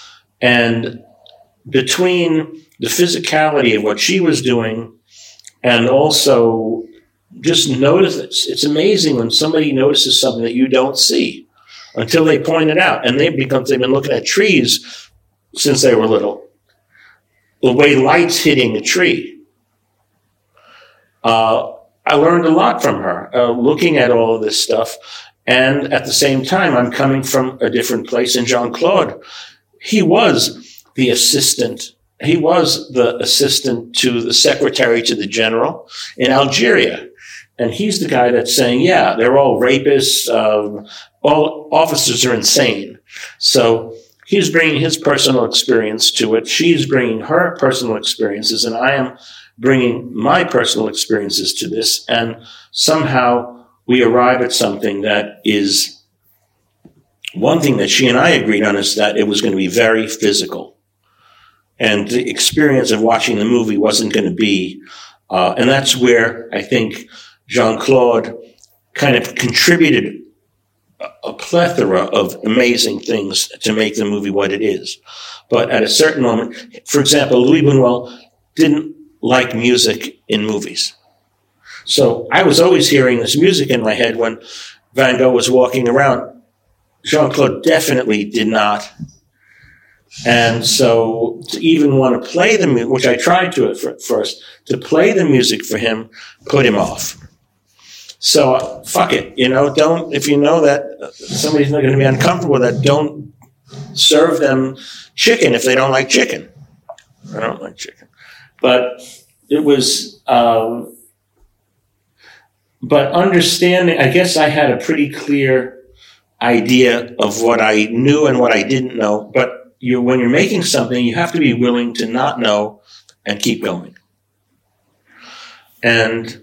And between the physicality of what she was doing and also just notice, it's, it's amazing when somebody notices something that you don't see until they point it out. And they become, they've been looking at trees since they were little. The way light's hitting a tree. Uh, I learned a lot from her, uh, looking at all of this stuff. And at the same time, I'm coming from a different place. And Jean-Claude, he was the assistant. He was the assistant to the secretary to the general in Algeria. And he's the guy that's saying, yeah, they're all rapists. Um, all officers are insane. So he's bringing his personal experience to it. She's bringing her personal experiences. And I am bringing my personal experiences to this. And somehow we arrive at something that is, one thing that she and I agreed on is that it was going to be very physical. And the experience of watching the movie wasn't going to be, uh, and that's where I think Jean-Claude kind of contributed a, a plethora of amazing things to make the movie what it is. But at a certain moment, for example, Louis Buñuel didn't like music in movies. So I was always hearing this music in my head when Van Gogh was walking around. Jean-Claude definitely did not. And so to even want to play the music, which I tried to at first, to play the music for him, put him off. So uh, fuck it, you know, don't, if you know that somebody's not going to be uncomfortable with that, don't serve them chicken if they don't like chicken. I don't like chicken. But it was, um, but understanding, I guess I had a pretty clear idea of what I knew and what I didn't know. But you, when you're making something, you have to be willing to not know and keep going. And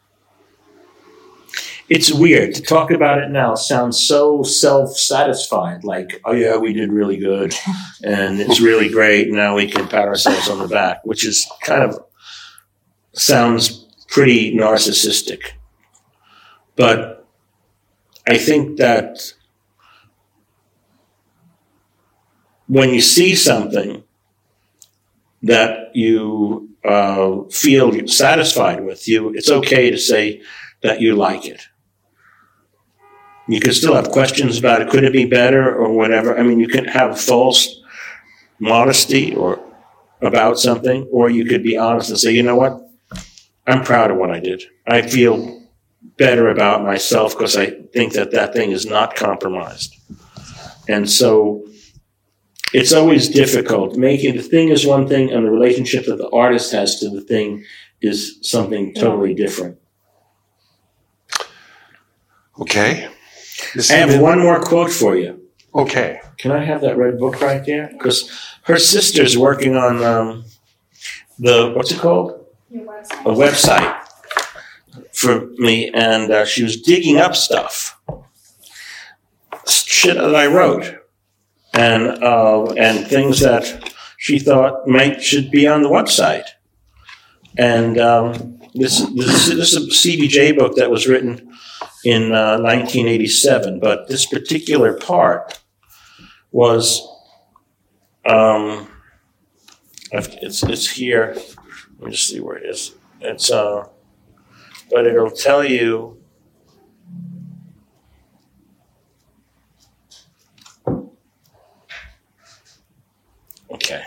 it's weird to talk about it now. It sounds so self-satisfied, like, oh yeah, we did really good and it's really great. Now we can pat ourselves on the back, which is kind of sounds pretty narcissistic. But I think that when you see something that you uh, feel satisfied with, you, it's okay to say that you like it. You can still have questions about it. Could it be better or whatever? I mean, you can have false modesty or about something, or you could be honest and say, you know what? I'm proud of what I did. I feel better about myself because I think that that thing is not compromised. And so it's always difficult. Making the thing is one thing, and the relationship that the artist has to the thing is something totally different. Okay. This I have even... one more quote for you. Okay. Can I have that red book right there? Because her sister's working on um, the, what's it called? Your website. A website for me, and uh, she was digging up stuff. Shit that I wrote. And uh, and things that she thought might should be on the website. And um, this, this, this is a C B J book that was written in uh, nineteen eighty-seven, but this particular part was, um, it's it's here. Let me just see where it is. It's uh, but it'll tell you. Okay.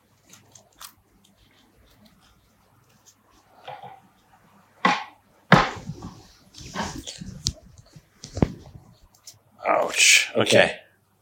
Ouch. Okay.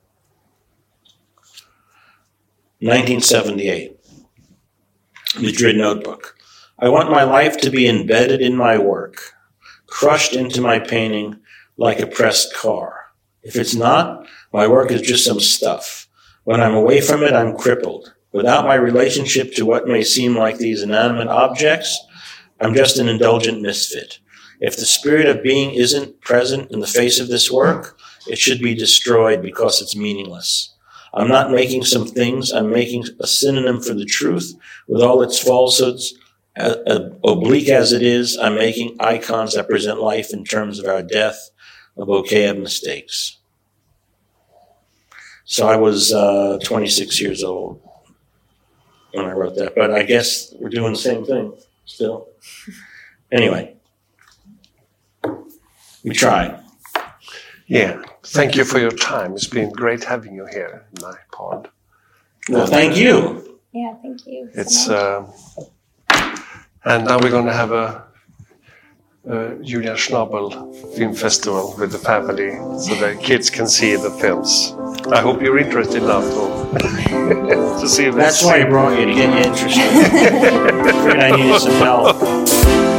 nineteen seventy-eight. Madrid Notebook. I want my life to be embedded in my work, crushed into my painting like a pressed car. If it's not, my work is just some stuff. When I'm away from it, I'm crippled. Without my relationship to what may seem like these inanimate objects, I'm just an indulgent misfit. If the spirit of being isn't present in the face of this work, it should be destroyed because it's meaningless. I'm not making some things. I'm making a synonym for the truth with all its falsehoods. Uh, uh, oblique as it is, I'm making icons that present life in terms of our death, a bouquet of mistakes. So I was uh, twenty-six years old when I wrote that, but I guess we're doing the same thing still. Anyway, we tried. Yeah, thank you for your time. It's been great having you here in my pod. Well, and, thank you. Yeah, thank you. It's uh, and now we're going to have a uh, Julian Schnabel Film Festival with the family so that kids can see the films. I hope you're interested now to, to see this. That's why I brought you, to get you interested. Afraid I needed some help.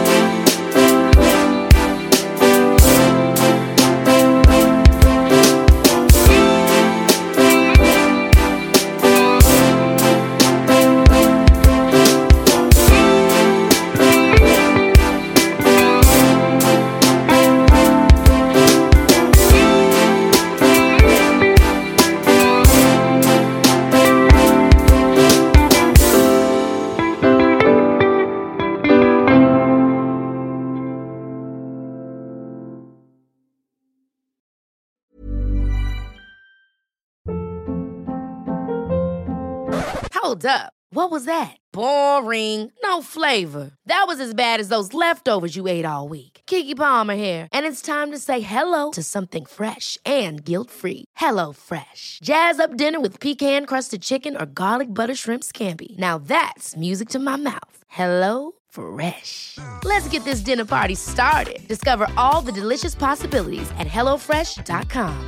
Hold up. What was that? Boring. No flavor. That was as bad as those leftovers you ate all week. Keke Palmer here, and it's time to say hello to something fresh and guilt-free. Hello Fresh. Jazz up dinner with pecan-crusted chicken or garlic butter shrimp scampi. Now that's music to my mouth. Hello Fresh. Let's get this dinner party started. Discover all the delicious possibilities at hello fresh dot com.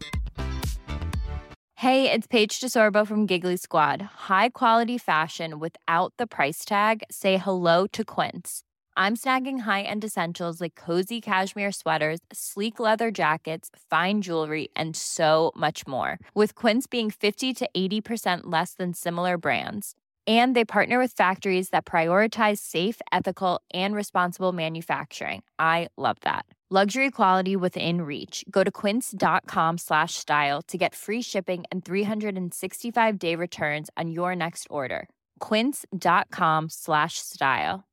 Hey, it's Paige DeSorbo from Giggly Squad. High quality fashion without the price tag. Say hello to Quince. I'm snagging high-end essentials like cozy cashmere sweaters, sleek leather jackets, fine jewelry, and so much more. With Quince being fifty to eighty percent less than similar brands. And they partner with factories that prioritize safe, ethical, and responsible manufacturing. I love that. Luxury quality within reach. Go to quince.com slash style to get free shipping and three sixty-five day returns on your next order. Quince.com slash style.